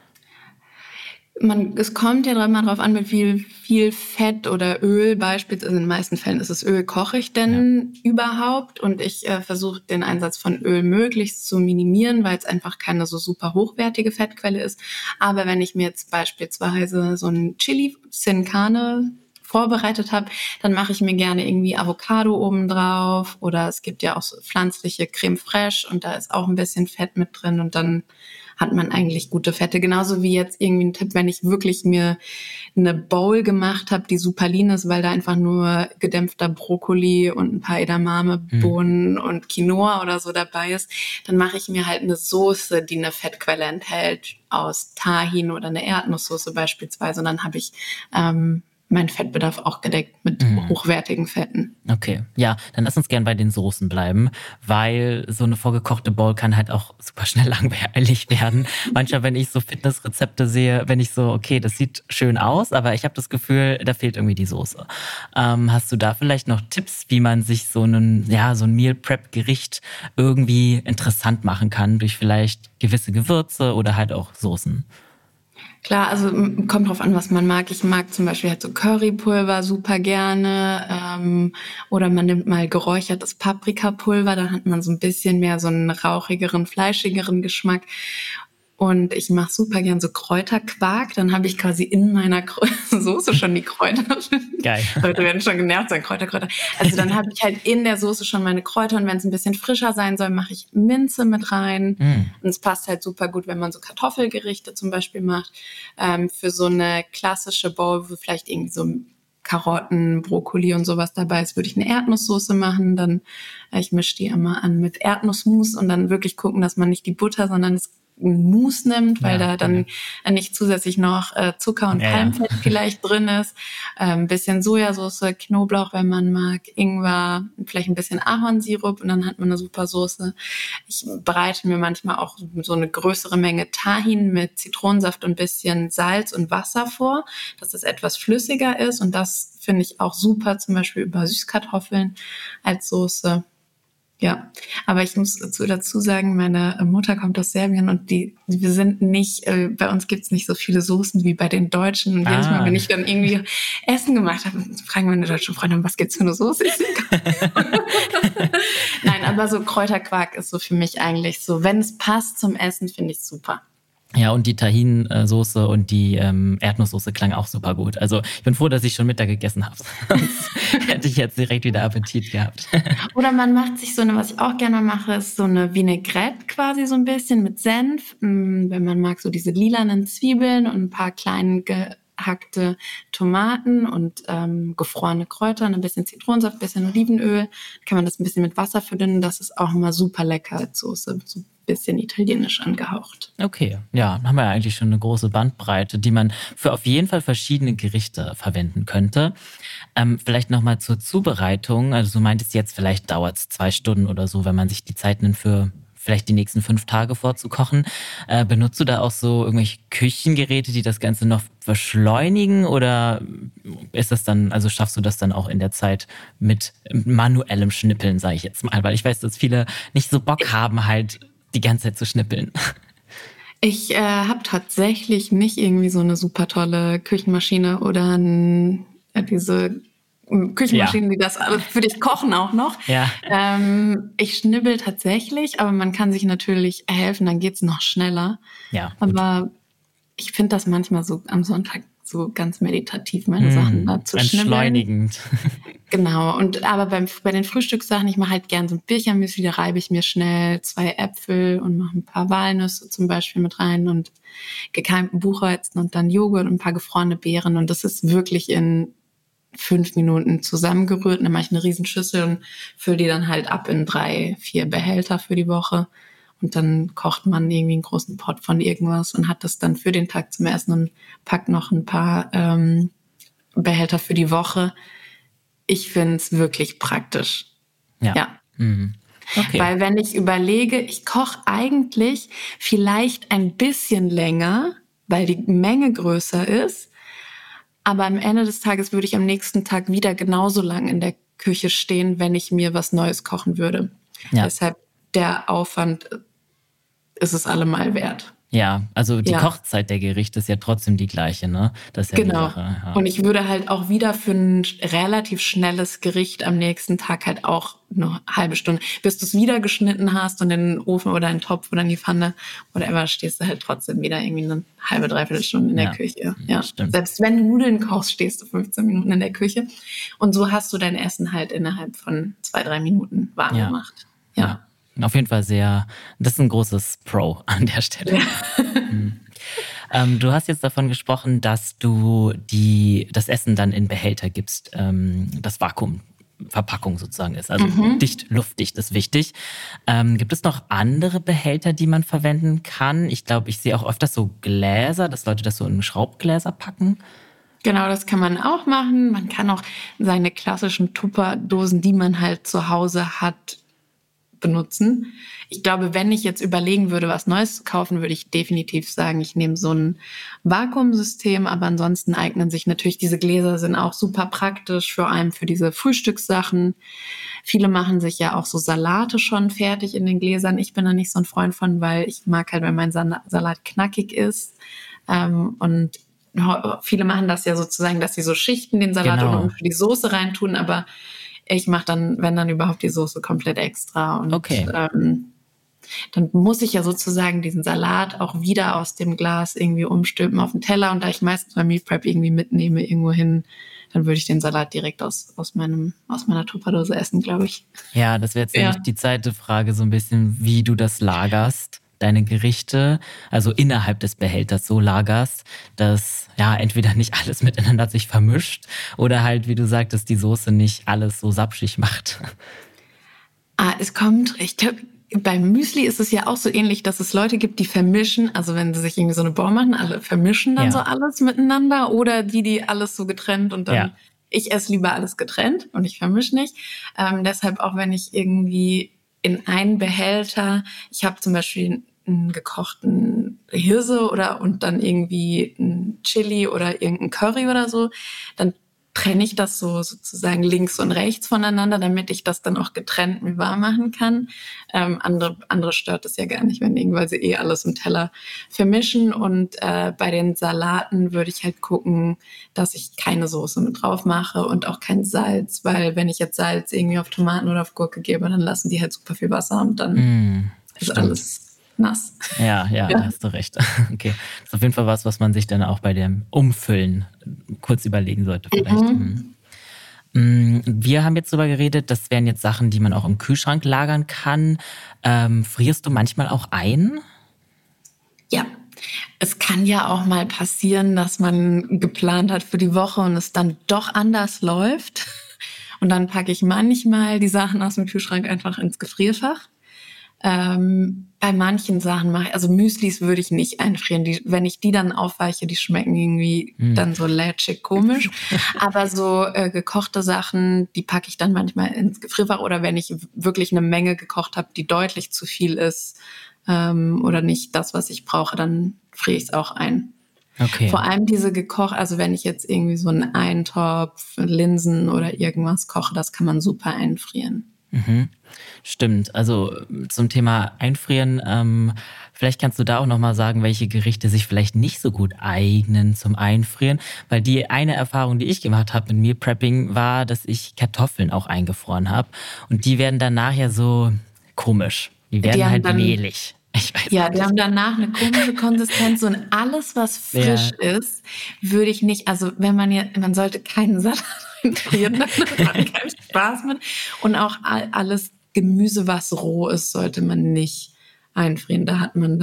Speaker 3: Es kommt ja immer drauf an, mit wie viel Fett oder Öl beispielsweise, also in den meisten Fällen ist es Öl, koche ich denn überhaupt? Und ich versuche den Einsatz von Öl möglichst zu minimieren, weil es einfach keine so super hochwertige Fettquelle ist. Aber wenn ich mir jetzt beispielsweise so ein Chili Sin Carne vorbereitet habe, dann mache ich mir gerne irgendwie Avocado oben drauf oder es gibt ja auch so pflanzliche Creme Fraiche und da ist auch ein bisschen Fett mit drin und dann hat man eigentlich gute Fette. Genauso wie jetzt irgendwie ein Tipp, wenn ich wirklich mir eine Bowl gemacht habe, die super lean ist, weil da einfach nur gedämpfter Brokkoli und ein paar Edamame-Bohnen und Quinoa oder so dabei ist, dann mache ich mir halt eine Soße, die eine Fettquelle enthält, aus Tahin oder eine Erdnusssoße beispielsweise. Und dann habe ich meinen Fettbedarf auch gedeckt mit hochwertigen Fetten.
Speaker 4: Okay, ja, dann lass uns gern bei den Soßen bleiben, weil so eine vorgekochte Bowl kann halt auch super schnell langweilig werden. Manchmal, wenn ich so Fitnessrezepte sehe, wenn ich so, okay, das sieht schön aus, aber ich habe das Gefühl, da fehlt irgendwie die Soße. Hast du da vielleicht noch Tipps, wie man sich so ein Meal Prep Gericht irgendwie interessant machen kann durch vielleicht gewisse Gewürze oder halt auch Soßen?
Speaker 3: Klar, also kommt drauf an, was man mag. Ich mag zum Beispiel halt so Currypulver super gerne, oder man nimmt mal geräuchertes Paprikapulver, dann hat man so ein bisschen mehr so einen rauchigeren, fleischigeren Geschmack. Und ich mache super gern so Kräuterquark. Dann habe ich quasi in meiner Soße schon die Kräuter.
Speaker 4: Geil.
Speaker 3: Leute werden schon genervt sein, Kräuter. Also dann habe ich halt in der Soße schon meine Kräuter. Und wenn es ein bisschen frischer sein soll, mache ich Minze mit rein. Und es passt halt super gut, wenn man so Kartoffelgerichte zum Beispiel macht. Für so eine klassische Bowl, wo vielleicht irgendwie so Karotten, Brokkoli und sowas dabei ist, würde ich eine Erdnusssoße machen. Dann ich mische die immer an mit Erdnussmus und dann wirklich gucken, dass man nicht die Butter, sondern das Mousse nimmt, weil da dann nicht zusätzlich noch Zucker und Palmfett vielleicht drin ist. Ein bisschen Sojasauce, Knoblauch, wenn man mag, Ingwer, vielleicht ein bisschen Ahornsirup und dann hat man eine super Soße. Ich bereite mir manchmal auch so eine größere Menge Tahin mit Zitronensaft und ein bisschen Salz und Wasser vor, dass es etwas flüssiger ist und das finde ich auch super, zum Beispiel über Süßkartoffeln als Soße. Ja, aber ich muss dazu sagen, meine Mutter kommt aus Serbien und wir sind nicht, bei uns gibt's nicht so viele Soßen wie bei den Deutschen. Und jedes Mal, wenn ich dann irgendwie Essen gemacht habe, fragen meine deutschen Freunde, was gibt's für eine Soße? Nein, aber so Kräuterquark ist so für mich eigentlich so, wenn es passt zum Essen, finde ich super.
Speaker 4: Ja, und die Tahin-Soße und die Erdnusssoße klang auch super gut. Also ich bin froh, dass ich schon Mittag gegessen habe. Sonst hätte ich jetzt direkt wieder Appetit gehabt.
Speaker 3: Oder man macht sich so eine, was ich auch gerne mache, ist so eine Vinaigrette quasi so ein bisschen mit Senf. Wenn man mag, so diese lilanen Zwiebeln und ein paar kleine gehackte Tomaten und gefrorene Kräuter, ein bisschen Zitronensaft, ein bisschen Olivenöl. Kann man das ein bisschen mit Wasser verdünnen. Das ist auch immer super lecker als Soße. So bisschen italienisch angehaucht.
Speaker 4: Okay, ja, haben wir ja eigentlich schon eine große Bandbreite, die man für auf jeden Fall verschiedene Gerichte verwenden könnte. Vielleicht nochmal zur Zubereitung. Also du meintest jetzt, vielleicht dauert es 2 Stunden oder so, wenn man sich die Zeit nimmt für vielleicht die nächsten 5 Tage vorzukochen. Benutzt du da auch so irgendwelche Küchengeräte, die das Ganze noch beschleunigen oder ist das dann, also schaffst du das dann auch in der Zeit mit manuellem Schnippeln, sage ich jetzt mal, weil ich weiß, dass viele nicht so Bock haben, halt die ganze Zeit zu schnippeln.
Speaker 3: Ich habe tatsächlich nicht irgendwie so eine super tolle Küchenmaschine oder diese Küchenmaschinen, die das alles für dich kochen auch noch.
Speaker 4: Ja.
Speaker 3: Ich schnibbel tatsächlich, aber man kann sich natürlich helfen, dann geht's noch schneller.
Speaker 4: Ja, gut.
Speaker 3: Aber ich finde das manchmal so am Sonntag so ganz meditativ, meine Sachen da zu schnibbeln.
Speaker 4: Entschleunigend.
Speaker 3: Genau, aber bei den Frühstückssachen, ich mache halt gern so ein Birchermüsli, da reibe ich mir schnell 2 Äpfel und mache ein paar Walnüsse zum Beispiel mit rein und gekeimten Buchweizen und dann Joghurt und ein paar gefrorene Beeren und das ist wirklich in 5 Minuten zusammengerührt. Und dann mache ich eine Riesenschüssel und fülle die dann halt ab in 3, 4 Behälter für die Woche. Und dann kocht man irgendwie einen großen Pot von irgendwas und hat das dann für den Tag zum Essen und packt noch ein paar Behälter für die Woche. Ich finde es wirklich praktisch. Ja.
Speaker 4: Mhm. Okay.
Speaker 3: Weil wenn ich überlege, ich koche eigentlich vielleicht ein bisschen länger, weil die Menge größer ist. Aber am Ende des Tages würde ich am nächsten Tag wieder genauso lang in der Küche stehen, wenn ich mir was Neues kochen würde. Ja. Deshalb der Aufwand ist es allemal wert.
Speaker 4: Ja, also die Kochzeit der Gerichte ist ja trotzdem die gleiche, ne? Das ist ja
Speaker 3: genau.
Speaker 4: Die Sache. Ja.
Speaker 3: Und ich würde halt auch wieder für ein relativ schnelles Gericht am nächsten Tag halt auch eine halbe Stunde, bis du es wieder geschnitten hast und in den Ofen oder in den Topf oder in die Pfanne whatever, stehst du halt trotzdem wieder irgendwie eine halbe, dreiviertel Stunde in der Küche. Ja, stimmt. Selbst wenn du Nudeln kochst, stehst du 15 Minuten in der Küche. Und so hast du dein Essen halt innerhalb von 2, 3 Minuten warm gemacht. Ja.
Speaker 4: Auf jeden Fall das ist ein großes Pro an der Stelle. Du hast jetzt davon gesprochen, dass du das Essen dann in Behälter gibst, das Vakuumverpackung sozusagen ist. Also dicht, luftdicht ist wichtig. Gibt es noch andere Behälter, die man verwenden kann? Ich glaube, ich sehe auch öfters so Gläser, dass Leute das so in Schraubgläser packen.
Speaker 3: Genau, das kann man auch machen. Man kann auch seine klassischen Tupperdosen, die man halt zu Hause hat, benutzen. Ich glaube, wenn ich jetzt überlegen würde, was Neues zu kaufen, würde ich definitiv sagen, ich nehme so ein Vakuumsystem, aber ansonsten eignen sich natürlich diese Gläser, sind auch super praktisch, vor allem für diese Frühstückssachen. Viele machen sich ja auch so Salate schon fertig in den Gläsern. Ich bin da nicht so ein Freund von, weil ich mag halt, wenn mein Salat knackig ist. Und viele machen das ja sozusagen, dass sie so schichten den Salat und für die Soße reintun, aber ich mache dann, wenn dann überhaupt, die Soße komplett extra. Und dann muss ich ja sozusagen diesen Salat auch wieder aus dem Glas irgendwie umstülpen auf den Teller. Und da ich meistens beim Meal Prep irgendwie mitnehme irgendwo hin, dann würde ich den Salat direkt aus meiner Tupperdose essen, glaube ich.
Speaker 4: Ja, das wäre jetzt nämlich die zweite Frage, so ein bisschen, wie du das lagerst. Deine Gerichte, also innerhalb des Behälters so lagerst, dass entweder nicht alles miteinander sich vermischt oder halt, wie du sagtest, die Soße nicht alles so sapschig macht.
Speaker 3: Es kommt, ich glaube, beim Müsli ist es ja auch so ähnlich, dass es Leute gibt, die vermischen, also wenn sie sich irgendwie so eine Bowl machen, alle vermischen dann so alles miteinander oder die alles so getrennt und dann, ich esse lieber alles getrennt und ich vermische nicht. Deshalb auch, wenn ich irgendwie in einen Behälter, ich habe zum Beispiel einen gekochten Hirse und dann irgendwie ein Chili oder irgendein Curry oder so, dann trenne ich das so sozusagen links und rechts voneinander, damit ich das dann auch getrennt mir warm machen kann. Andere stört es ja gar nicht, weil sie alles im Teller vermischen. Und bei den Salaten würde ich halt gucken, dass ich keine Soße mit drauf mache und auch kein Salz, weil wenn ich jetzt Salz irgendwie auf Tomaten oder auf Gurke gebe, dann lassen die halt super viel Wasser und dann ist alles nass.
Speaker 4: Ja, da hast du recht. Okay, das ist auf jeden Fall was man sich dann auch bei dem Umfüllen kurz überlegen sollte vielleicht. Wir haben jetzt darüber geredet, das wären jetzt Sachen, die man auch im Kühlschrank lagern kann. Frierst du manchmal auch ein?
Speaker 3: Ja, es kann ja auch mal passieren, dass man geplant hat für die Woche und es dann doch anders läuft. Und dann packe ich manchmal die Sachen aus dem Kühlschrank einfach ins Gefrierfach. Bei manchen Sachen also Müslis würde ich nicht einfrieren. Wenn ich die dann aufweiche, die schmecken irgendwie dann so lätschig komisch. Aber so gekochte Sachen, die packe ich dann manchmal ins Gefrierfach. Oder wenn ich wirklich eine Menge gekocht habe, die deutlich zu viel ist oder nicht das, was ich brauche, dann friere ich es auch ein.
Speaker 4: Okay.
Speaker 3: Vor allem diese also wenn ich jetzt irgendwie so einen Eintopf, Linsen oder irgendwas koche, das kann man super einfrieren.
Speaker 4: Stimmt, also zum Thema Einfrieren, vielleicht kannst du da auch nochmal sagen, welche Gerichte sich vielleicht nicht so gut eignen zum Einfrieren, weil die eine Erfahrung, die ich gemacht habe mit Meal Prepping, war, dass ich Kartoffeln auch eingefroren habe und die werden dann nachher so komisch, die werden halt mehlig.
Speaker 3: Die haben danach eine komische Konsistenz und alles, was frisch ist, würde ich nicht, also man sollte keinen Salat einfrieren, dann hat man keinen Spaß mit. Und auch alles Gemüse, was roh ist, sollte man nicht einfrieren. Da hat man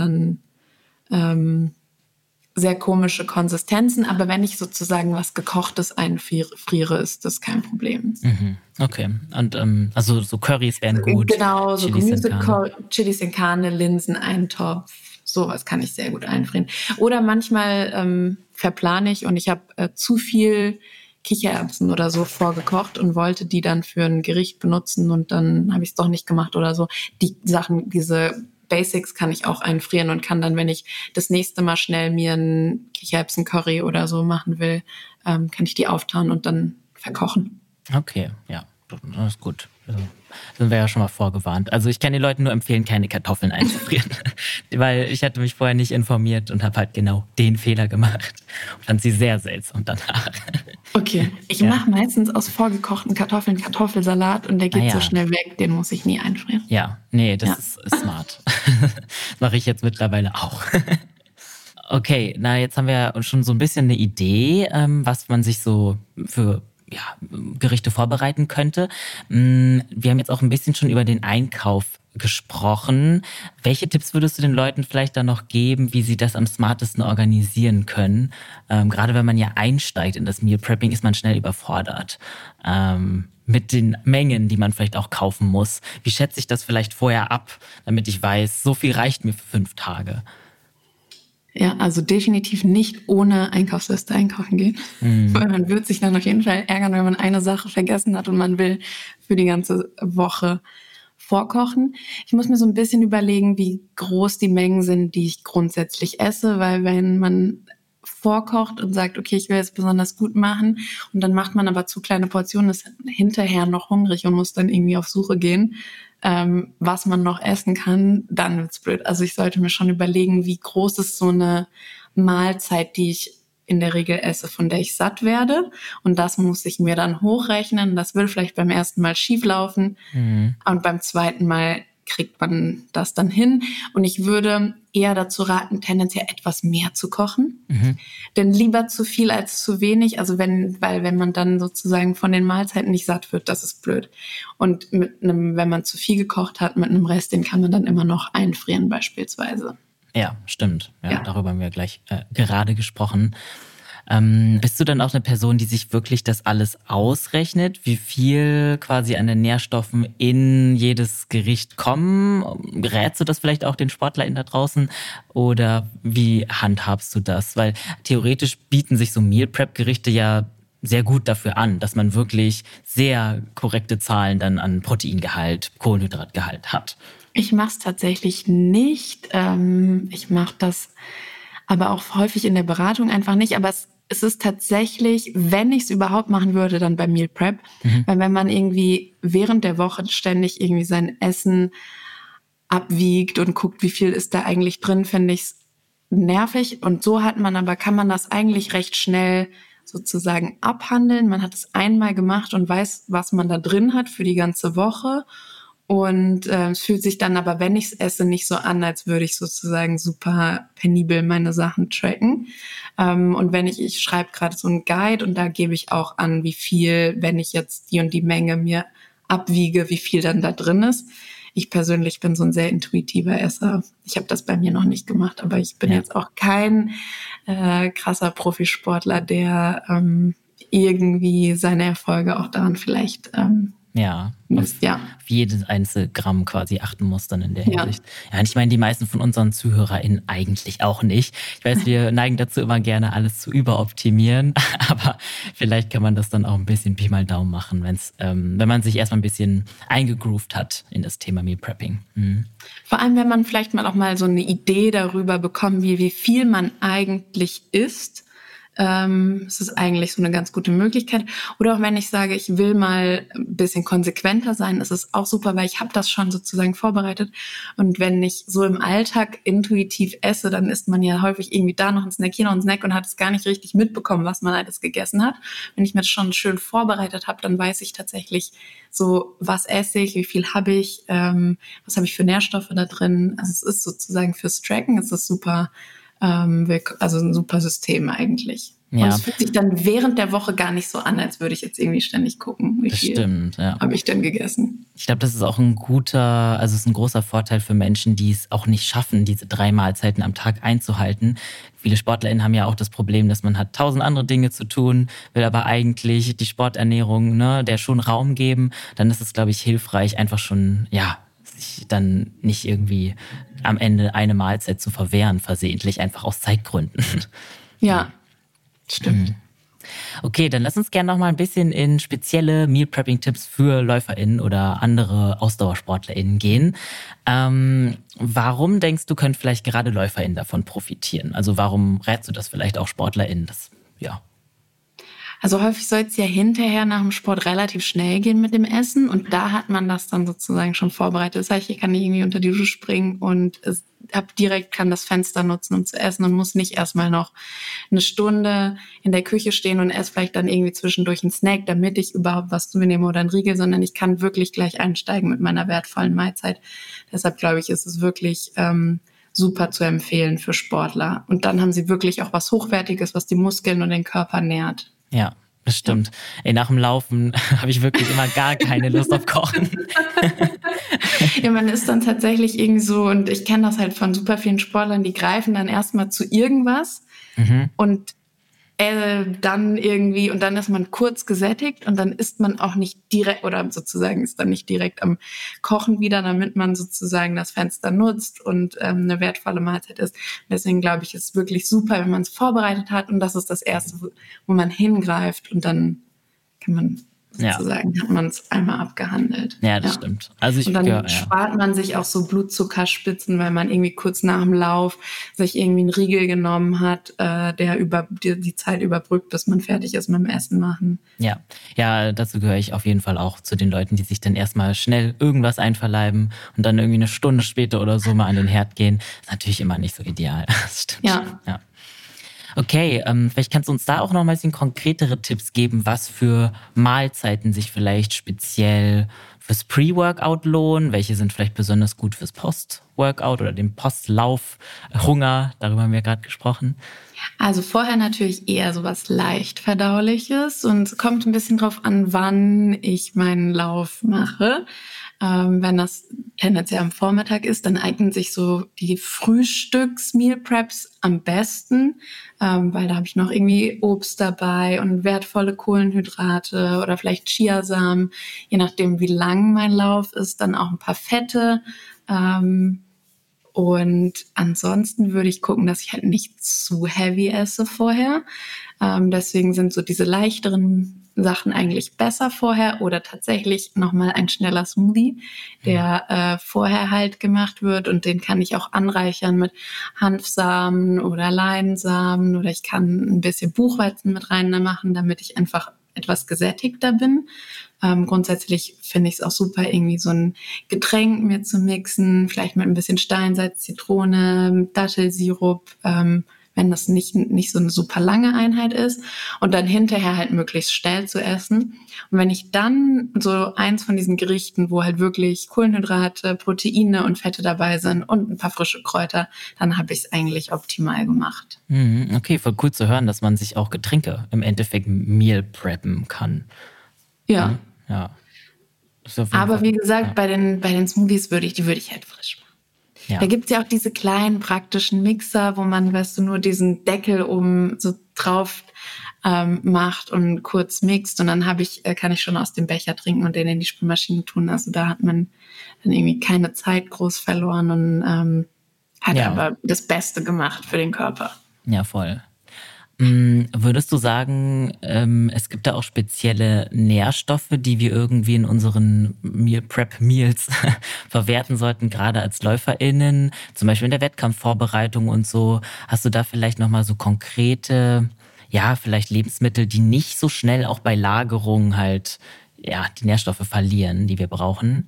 Speaker 3: dann sehr komische Konsistenzen. Aber wenn ich sozusagen was Gekochtes einfriere, ist das kein Problem.
Speaker 4: Okay. Und also so Currys wären gut.
Speaker 3: Genau, so Gemüse, Chilis in Carne, Linsen, Eintopf. Sowas kann ich sehr gut einfrieren. Oder manchmal verplane ich und ich habe zu viel Kichererbsen oder so vorgekocht und wollte die dann für ein Gericht benutzen und dann habe ich es doch nicht gemacht oder so. Die Sachen, diese Basics kann ich auch einfrieren und kann dann, wenn ich das nächste Mal schnell mir ein Kichererbsen-Curry oder so machen will, kann ich die auftauen und dann verkochen.
Speaker 4: Okay, ja, das ist gut. Also, sind wir ja schon mal vorgewarnt. Also ich kann den Leuten nur empfehlen, keine Kartoffeln einzufrieren, weil ich hatte mich vorher nicht informiert und habe halt genau den Fehler gemacht und fand sie sehr seltsam danach.
Speaker 3: Okay, ich mache meistens aus vorgekochten Kartoffeln Kartoffelsalat und der geht so schnell weg, den muss ich nie einfrieren.
Speaker 4: Ja, nee, das ist smart. Das mache ich jetzt mittlerweile auch. Okay, jetzt haben wir schon so ein bisschen eine Idee, was man sich so für Gerichte vorbereiten könnte. Wir haben jetzt auch ein bisschen schon über den Einkauf gesprochen. Welche Tipps würdest du den Leuten vielleicht dann noch geben, wie sie das am smartesten organisieren können? Gerade wenn man ja einsteigt in das Meal Prepping, ist man schnell überfordert. Mit den Mengen, die man vielleicht auch kaufen muss. Wie schätze ich das vielleicht vorher ab, damit ich weiß, so viel reicht mir für 5 Tage?
Speaker 3: Ja, also definitiv nicht ohne Einkaufsliste einkaufen gehen. Weil man wird sich dann auf jeden Fall ärgern, wenn man eine Sache vergessen hat und man will für die ganze Woche vorkochen. Ich muss mir so ein bisschen überlegen, wie groß die Mengen sind, die ich grundsätzlich esse, weil wenn man vorkocht und sagt, okay, ich will es besonders gut machen und dann macht man aber zu kleine Portionen, ist hinterher noch hungrig und muss dann irgendwie auf Suche gehen, was man noch essen kann, dann wird's blöd. Also ich sollte mir schon überlegen, wie groß ist so eine Mahlzeit, die ich in der Regel esse, von der ich satt werde. Und das muss ich mir dann hochrechnen. Das will vielleicht beim ersten Mal schief laufen. Und beim zweiten Mal kriegt man das dann hin. Und ich würde eher dazu raten, tendenziell etwas mehr zu kochen. Denn lieber zu viel als zu wenig. Also wenn man dann sozusagen von den Mahlzeiten nicht satt wird, das ist blöd. Und wenn man zu viel gekocht hat, mit einem Rest, den kann man dann immer noch einfrieren beispielsweise.
Speaker 4: Ja, stimmt. Ja. Darüber haben wir gleich gerade gesprochen. Bist du dann auch eine Person, die sich wirklich das alles ausrechnet, wie viel quasi an den Nährstoffen in jedes Gericht kommen? Rätst du das vielleicht auch den SportlerInnen da draußen oder wie handhabst du das? Weil theoretisch bieten sich so Meal Prep Gerichte ja sehr gut dafür an, dass man wirklich sehr korrekte Zahlen dann an Proteingehalt, Kohlenhydratgehalt hat.
Speaker 3: Ich mache es tatsächlich nicht. Ich mache das aber auch häufig in der Beratung einfach nicht. Aber es ist tatsächlich, wenn ich es überhaupt machen würde, dann bei Meal Prep. Weil wenn man irgendwie während der Woche ständig irgendwie sein Essen abwiegt und guckt, wie viel ist da eigentlich drin, finde ich es nervig. Und so kann man das eigentlich recht schnell sozusagen abhandeln. Man hat es einmal gemacht und weiß, was man da drin hat für die ganze Woche. Und es fühlt sich dann aber, wenn ich es esse, nicht so an, als würde ich sozusagen super penibel meine Sachen tracken. Und wenn ich schreibe gerade so einen Guide und da gebe ich auch an, wie viel, wenn ich jetzt die und die Menge mir abwiege, wie viel dann da drin ist. Ich persönlich bin so ein sehr intuitiver Esser. Ich habe das bei mir noch nicht gemacht, aber ich bin jetzt auch kein krasser Profisportler, der irgendwie seine Erfolge auch daran vielleicht
Speaker 4: auf jedes einzelne Gramm quasi achten muss dann in der Hinsicht. Ja, und ich meine, die meisten von unseren ZuhörerInnen eigentlich auch nicht. Ich weiß, wir neigen dazu immer gerne, alles zu überoptimieren, aber vielleicht kann man das dann auch ein bisschen Pi mal Daumen machen, wenn man sich erstmal ein bisschen eingegroovt hat in das Thema Meal Prepping.
Speaker 3: Vor allem, wenn man vielleicht mal auch mal so eine Idee darüber bekommt, wie viel man eigentlich isst. Es ist eigentlich so eine ganz gute Möglichkeit. Oder auch wenn ich sage, ich will mal ein bisschen konsequenter sein, ist es auch super, weil ich habe das schon sozusagen vorbereitet. Und wenn ich so im Alltag intuitiv esse, dann isst man ja häufig irgendwie da noch ein Snack, hier noch ein Snack und hat es gar nicht richtig mitbekommen, was man alles gegessen hat. Wenn ich mir das schon schön vorbereitet habe, dann weiß ich tatsächlich so, was esse ich, wie viel habe ich, was habe ich für Nährstoffe da drin. Also es ist sozusagen fürs Tracken, es ist super. Also ein super System eigentlich. Ja. Und es fühlt sich dann während der Woche gar nicht so an, als würde ich jetzt irgendwie ständig gucken, wie viel habe ich denn gegessen.
Speaker 4: Ich glaube, das ist auch ein großer Vorteil für Menschen, die es auch nicht schaffen, diese 3 Mahlzeiten am Tag einzuhalten. Viele SportlerInnen haben ja auch das Problem, dass man hat 1000 andere Dinge zu tun, will aber eigentlich die Sporternährung, der schon Raum geben. Dann ist es, glaube ich, hilfreich, einfach schon, sich dann nicht irgendwie am Ende eine Mahlzeit zu verwehren, versehentlich, einfach aus Zeitgründen.
Speaker 3: Ja, stimmt.
Speaker 4: Okay, dann lass uns gerne noch mal ein bisschen in spezielle Meal Prepping Tipps für LäuferInnen oder andere AusdauersportlerInnen gehen. Warum denkst du, können vielleicht gerade LäuferInnen davon profitieren? Also warum rätst du das vielleicht auch SportlerInnen?
Speaker 3: Also häufig soll es ja hinterher nach dem Sport relativ schnell gehen mit dem Essen und da hat man das dann sozusagen schon vorbereitet. Das heißt, ich kann irgendwie unter die Dusche springen und kann das Fenster nutzen, um zu essen und muss nicht erstmal noch eine Stunde in der Küche stehen und esse vielleicht dann irgendwie zwischendurch einen Snack, damit ich überhaupt was zu mir nehme oder einen Riegel, sondern ich kann wirklich gleich einsteigen mit meiner wertvollen Mahlzeit. Deshalb glaube ich, ist es wirklich super zu empfehlen für Sportler. Und dann haben sie wirklich auch was Hochwertiges, was die Muskeln und den Körper nährt.
Speaker 4: Ja, das stimmt. Ey, nach dem Laufen habe ich wirklich immer gar keine Lust auf Kochen.
Speaker 3: Ja, man ist dann tatsächlich irgendwie so, und ich kenne das halt von super vielen Sportlern, die greifen dann erstmal zu irgendwas und dann irgendwie, und dann ist man kurz gesättigt und dann isst man auch nicht direkt, oder sozusagen ist dann nicht direkt am Kochen wieder, damit man sozusagen das Fenster nutzt und eine wertvolle Mahlzeit ist. Deswegen glaube ich, ist es wirklich super, wenn man es vorbereitet hat, und das ist das Erste, wo man hingreift, und dann kann man sozusagen, hat man es einmal abgehandelt.
Speaker 4: Ja, das stimmt. Also
Speaker 3: und dann spart man sich auch so Blutzuckerspitzen, weil man irgendwie kurz nach dem Lauf sich irgendwie einen Riegel genommen hat, der die Zeit überbrückt, bis man fertig ist mit dem Essen machen.
Speaker 4: Ja, dazu gehöre ich auf jeden Fall auch zu den Leuten, die sich dann erstmal schnell irgendwas einverleiben und dann irgendwie eine Stunde später oder so mal an den Herd gehen. Das ist natürlich immer nicht so ideal. Das stimmt. Ja. Okay, vielleicht kannst du uns da auch noch mal ein bisschen konkretere Tipps geben, was für Mahlzeiten sich vielleicht speziell fürs Pre-Workout lohnen, welche sind vielleicht besonders gut fürs Post-Workout oder den Postlauf-Hunger, darüber haben wir gerade gesprochen.
Speaker 3: Also vorher natürlich eher sowas leicht Verdauliches, und es kommt ein bisschen drauf an, wann ich meinen Lauf mache. Wenn das tendenziell am Vormittag ist, dann eignen sich so die Frühstücks-Meal-Preps am besten, weil da habe ich noch irgendwie Obst dabei und wertvolle Kohlenhydrate oder vielleicht Chiasamen, je nachdem wie lang mein Lauf ist, dann auch ein paar Fette. Und ansonsten würde ich gucken, dass ich halt nicht zu heavy esse vorher. Deswegen sind so diese leichteren Sachen eigentlich besser vorher, oder tatsächlich nochmal ein schneller Smoothie, der vorher halt gemacht wird, und den kann ich auch anreichern mit Hanfsamen oder Leinsamen, oder ich kann ein bisschen Buchweizen mit rein machen, damit ich einfach etwas gesättigter bin. Grundsätzlich finde ich es auch super, irgendwie so ein Getränk mir zu mixen, vielleicht mit ein bisschen Steinsalz, Zitrone, Dattelsirup, wenn das nicht so eine super lange Einheit ist, und dann hinterher halt möglichst schnell zu essen. Und wenn ich dann so eins von diesen Gerichten, wo halt wirklich Kohlenhydrate, Proteine und Fette dabei sind und ein paar frische Kräuter, dann habe ich es eigentlich optimal gemacht.
Speaker 4: Okay, voll cool zu hören, dass man sich auch Getränke im Endeffekt Meal preppen kann.
Speaker 3: Ja. Aber
Speaker 4: Fall,
Speaker 3: wie gesagt, bei den Smoothies würde ich halt frisch machen.
Speaker 4: Ja.
Speaker 3: Da gibt's ja auch diese kleinen praktischen Mixer, wo man, weißt du, nur diesen Deckel oben so drauf macht und kurz mixt, und dann kann ich schon aus dem Becher trinken und den in die Spülmaschine tun. Also da hat man dann irgendwie keine Zeit groß verloren und hat aber das Beste gemacht für den Körper.
Speaker 4: Ja, voll. Würdest du sagen, es gibt da auch spezielle Nährstoffe, die wir irgendwie in unseren Meal-Prep-Meals verwerten sollten, gerade als LäuferInnen, zum Beispiel in der Wettkampfvorbereitung und so? Hast du da vielleicht nochmal so konkrete, vielleicht Lebensmittel, die nicht so schnell auch bei Lagerung halt, die Nährstoffe verlieren, die wir brauchen?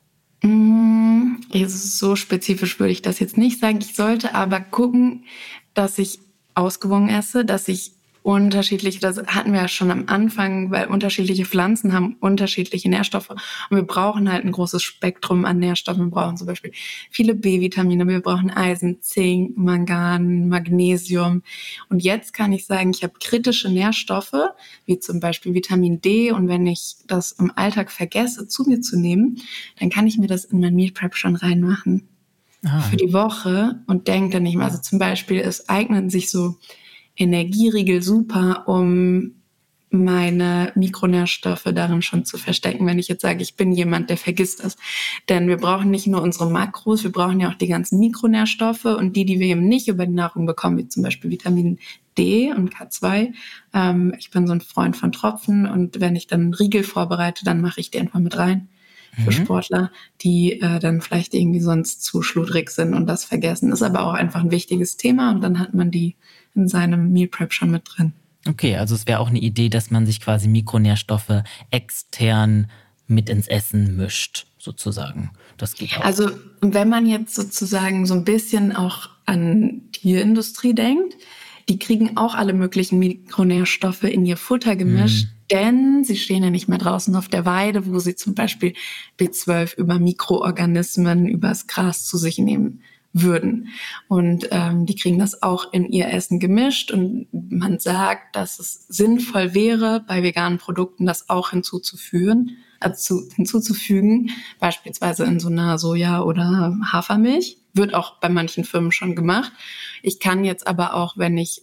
Speaker 3: So spezifisch würde ich das jetzt nicht sagen. Ich sollte aber gucken, dass ich ausgewogen esse, dass ich das hatten wir ja schon am Anfang, weil unterschiedliche Pflanzen haben unterschiedliche Nährstoffe, und wir brauchen halt ein großes Spektrum an Nährstoffen. Wir brauchen zum Beispiel viele B-Vitamine, wir brauchen Eisen, Zink, Mangan, Magnesium, und jetzt kann ich sagen, ich habe kritische Nährstoffe, wie zum Beispiel Vitamin D, und wenn ich das im Alltag vergesse, zu mir zu nehmen, dann kann ich mir das in mein Meal Prep schon reinmachen. Für die Woche, und denke dann nicht mehr. Also zum Beispiel, es eignen sich so Energieriegel super, um meine Mikronährstoffe darin schon zu verstecken, wenn ich jetzt sage, ich bin jemand, der vergisst das. Denn wir brauchen nicht nur unsere Makros, wir brauchen ja auch die ganzen Mikronährstoffe, und die wir eben nicht über die Nahrung bekommen, wie zum Beispiel Vitamin D und K2. Ich bin so ein Freund von Tropfen, und wenn ich dann einen Riegel vorbereite, dann mache ich die einfach mit rein. Für Sportler, die dann vielleicht irgendwie sonst zu schludrig sind und das vergessen. Ist aber auch einfach ein wichtiges Thema, und dann hat man die in seinem Meal Prep schon mit drin.
Speaker 4: Okay, also es wäre auch eine Idee, dass man sich quasi Mikronährstoffe extern mit ins Essen mischt, sozusagen. Das geht auch.
Speaker 3: Also wenn man jetzt sozusagen so ein bisschen auch an Tierindustrie denkt, die kriegen auch alle möglichen Mikronährstoffe in ihr Futter gemischt, denn sie stehen ja nicht mehr draußen auf der Weide, wo sie zum Beispiel B12 über Mikroorganismen, übers Gras zu sich nehmen würden. Und die kriegen das auch in ihr Essen gemischt, und man sagt, dass es sinnvoll wäre, bei veganen Produkten das auch hinzuzufügen. hinzuzufügen, beispielsweise in so einer Soja- oder Hafermilch. Wird auch bei manchen Firmen schon gemacht. Ich kann jetzt aber auch,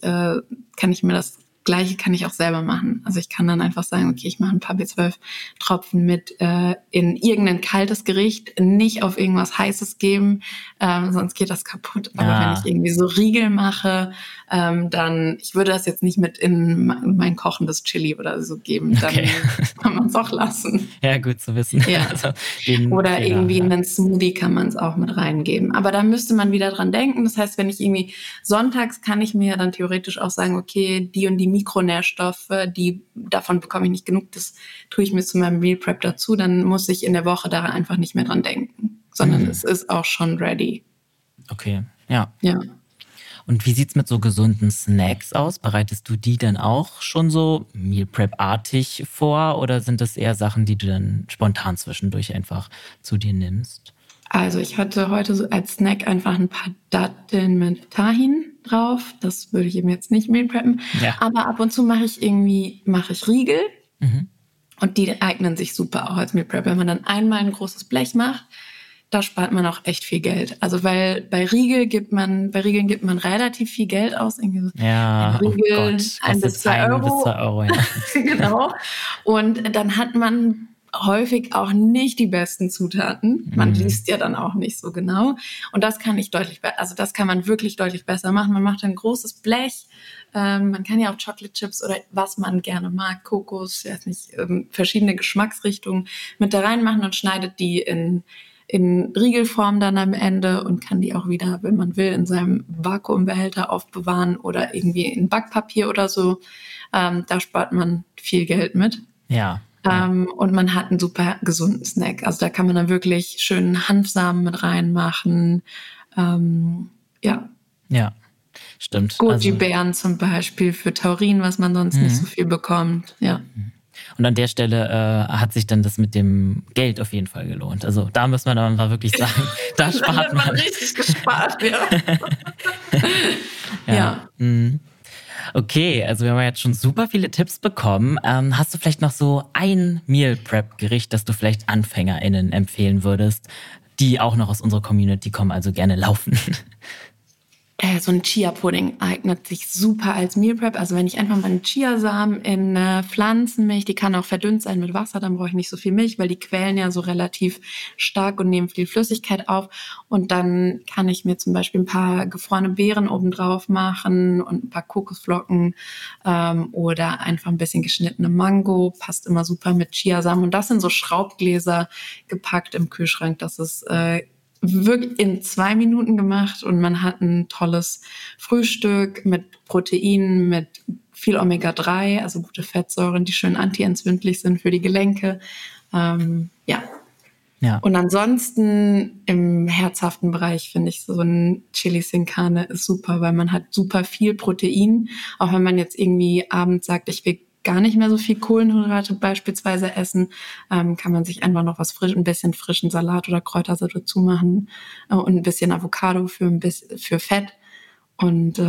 Speaker 3: kann ich mir das Gleiche kann ich auch selber machen. Also ich kann dann einfach sagen, okay, ich mache ein paar B12-Tropfen mit in irgendein kaltes Gericht, nicht auf irgendwas Heißes geben, sonst geht das kaputt. Aber wenn ich irgendwie so Riegel mache, dann, ich würde das jetzt nicht mit in mein kochendes Chili oder so geben, dann kann man es auch lassen.
Speaker 4: Ja, gut zu wissen.
Speaker 3: Ja.
Speaker 4: Also
Speaker 3: oder irgendwie in einen Smoothie kann man es auch mit reingeben. Aber da müsste man wieder dran denken. Das heißt, wenn ich irgendwie sonntags kann ich mir dann theoretisch auch sagen, okay, die und die Mikronährstoffe, davon bekomme ich nicht genug, das tue ich mir zu meinem Meal Prep dazu, dann muss ich in der Woche da einfach nicht mehr dran denken, sondern es ist auch schon ready.
Speaker 4: Okay, ja.
Speaker 3: Ja.
Speaker 4: Und wie sieht's mit so gesunden Snacks aus? Bereitest du die dann auch schon so Meal Prep-artig vor oder sind das eher Sachen, die du dann spontan zwischendurch einfach zu dir nimmst?
Speaker 3: Also ich hatte heute so als Snack einfach ein paar Datteln mit Tahin drauf. Das würde ich eben jetzt nicht Meal preppen. Ja. Aber ab und zu mache ich Riegel. Und die eignen sich super auch als Meal Prep. Wenn man dann einmal ein großes Blech macht, da spart man auch echt viel Geld. Also weil bei Riegeln gibt man relativ viel Geld aus. Irgendwie so
Speaker 4: ja,
Speaker 3: ein Riegel,
Speaker 4: oh Gott,
Speaker 3: 1 bis 2 Euro.
Speaker 4: 1 bis 2 Euro, ja.
Speaker 3: Genau. Und dann hat man häufig auch nicht die besten Zutaten. Man liest ja dann auch nicht so genau. Und das kann das kann man wirklich deutlich besser machen. Man macht ein großes Blech. Man kann ja auch Chocolate Chips oder was man gerne mag, Kokos, ich weiß nicht, verschiedene Geschmacksrichtungen mit da reinmachen und schneidet die in Riegelform dann am Ende und kann die auch wieder, wenn man will, in seinem Vakuumbehälter aufbewahren oder irgendwie in Backpapier oder so. Da spart man viel Geld mit.
Speaker 4: Ja.
Speaker 3: Und man hat einen super gesunden Snack. Also da kann man dann wirklich schön Hanfsamen mit reinmachen. Ja.
Speaker 4: Ja, stimmt.
Speaker 3: Goji-Beeren zum Beispiel für Taurin, was man sonst nicht so viel bekommt. Ja.
Speaker 4: Und an der Stelle hat sich dann das mit dem Geld auf jeden Fall gelohnt. Also da muss man dann wirklich sagen, da spart man.
Speaker 3: Richtig gespart, ja.
Speaker 4: Ja. Okay, also wir haben jetzt schon super viele Tipps bekommen. Hast du vielleicht noch so ein Meal Prep Gericht, das du vielleicht AnfängerInnen empfehlen würdest, die auch noch aus unserer Community kommen, also gerne laufen?
Speaker 3: So ein Chia-Pudding eignet sich super als Meal Prep. Also wenn ich einfach mal einen Chiasamen in Pflanzenmilch, die kann auch verdünnt sein mit Wasser, dann brauche ich nicht so viel Milch, weil die quellen ja so relativ stark und nehmen viel Flüssigkeit auf. Und dann kann ich mir zum Beispiel ein paar gefrorene Beeren obendrauf machen und ein paar Kokosflocken oder einfach ein bisschen geschnittene Mango. Passt immer super mit Chiasamen. Und das sind so Schraubgläser gepackt im Kühlschrank. Das ist wirklich in 2 Minuten gemacht und man hat ein tolles Frühstück mit Proteinen, mit viel Omega-3, also gute Fettsäuren, die schön anti-entzündlich sind für die Gelenke. Ja. Und ansonsten im herzhaften Bereich finde ich so ein Chili sin Carne ist super, weil man hat super viel Protein. Auch wenn man jetzt irgendwie abends sagt, ich will gar nicht mehr so viel Kohlenhydrate beispielsweise essen, kann man sich einfach noch ein bisschen frischen Salat oder Kräutersalat dazu machen und ein bisschen Avocado für Fett. Und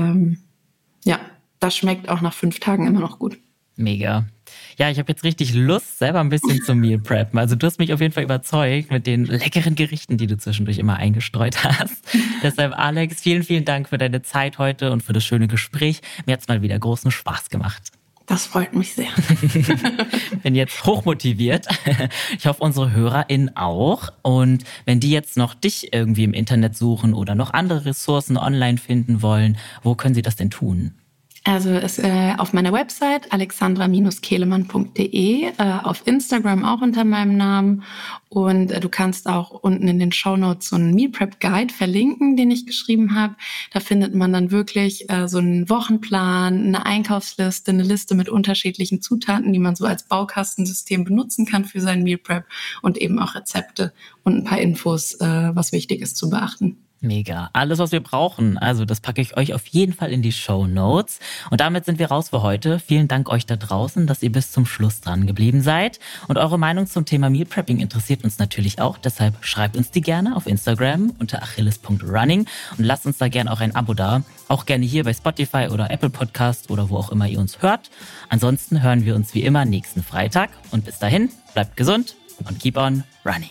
Speaker 3: das schmeckt auch nach 5 Tagen immer noch gut.
Speaker 4: Mega. Ja, ich habe jetzt richtig Lust, selber ein bisschen zu Meal Preppen. Also du hast mich auf jeden Fall überzeugt mit den leckeren Gerichten, die du zwischendurch immer eingestreut hast. Deshalb, Alex, vielen, vielen Dank für deine Zeit heute und für das schöne Gespräch. Mir hat's mal wieder großen Spaß gemacht.
Speaker 3: Das freut mich sehr.
Speaker 4: Bin jetzt hochmotiviert. Ich hoffe, unsere HörerInnen auch. Und wenn die jetzt noch dich irgendwie im Internet suchen oder noch andere Ressourcen online finden wollen, wo können sie das denn tun?
Speaker 3: Also ist auf meiner Website alexandra-kehlemann.de, auf Instagram auch unter meinem Namen und du kannst auch unten in den Shownotes so einen Meal Prep Guide verlinken, den ich geschrieben habe. Da findet man dann wirklich so einen Wochenplan, eine Einkaufsliste, eine Liste mit unterschiedlichen Zutaten, die man so als Baukastensystem benutzen kann für seinen Meal Prep und eben auch Rezepte und ein paar Infos, was wichtig ist zu beachten.
Speaker 4: Mega. Alles, was wir brauchen. Also das packe ich euch auf jeden Fall in die Shownotes. Und damit sind wir raus für heute. Vielen Dank euch da draußen, dass ihr bis zum Schluss dran geblieben seid. Und eure Meinung zum Thema Meal Prepping interessiert uns natürlich auch. Deshalb schreibt uns die gerne auf Instagram unter achilles.running und lasst uns da gerne auch ein Abo da. Auch gerne hier bei Spotify oder Apple Podcast oder wo auch immer ihr uns hört. Ansonsten hören wir uns wie immer nächsten Freitag. Und bis dahin, bleibt gesund und keep on running.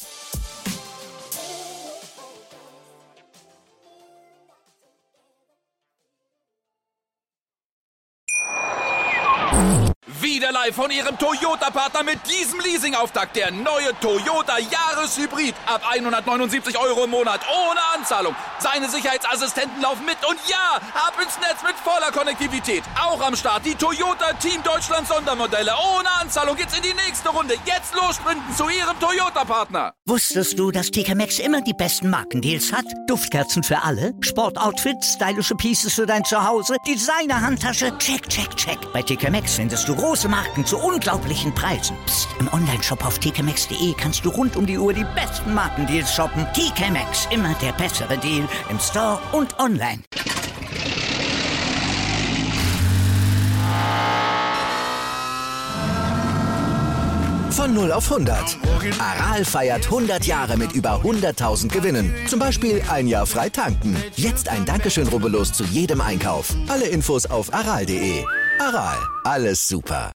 Speaker 2: Wieder live von Ihrem Toyota-Partner mit diesem Leasing-Auftakt. Der neue Toyota Jahreshybrid. Ab 179 € im Monat. Ohne Anzahlung. Seine Sicherheitsassistenten laufen mit. Und ja, ab ins Netz mit voller Konnektivität. Auch am Start die Toyota Team Deutschland Sondermodelle. Ohne Anzahlung geht's in die nächste Runde. Jetzt los sprinten zu Ihrem Toyota-Partner.
Speaker 1: Wusstest du, dass TK Maxx immer die besten Markendeals hat? Duftkerzen für alle, Sportoutfits, stylische Pieces für dein Zuhause, Designer-Handtasche, check, check, check. Bei TK Maxx findest du große Marken zu unglaublichen Preisen. Psst. Im Onlineshop auf tkmaxx.de kannst du rund um die Uhr die besten Markendeals shoppen. TK Maxx, immer der bessere Deal im Store und online.
Speaker 5: Von 0 auf 100. Aral feiert 100 Jahre mit über 100.000 Gewinnen. Zum Beispiel ein Jahr frei tanken. Jetzt ein Dankeschön, rubbellos zu jedem Einkauf. Alle Infos auf aral.de. Aral, alles super.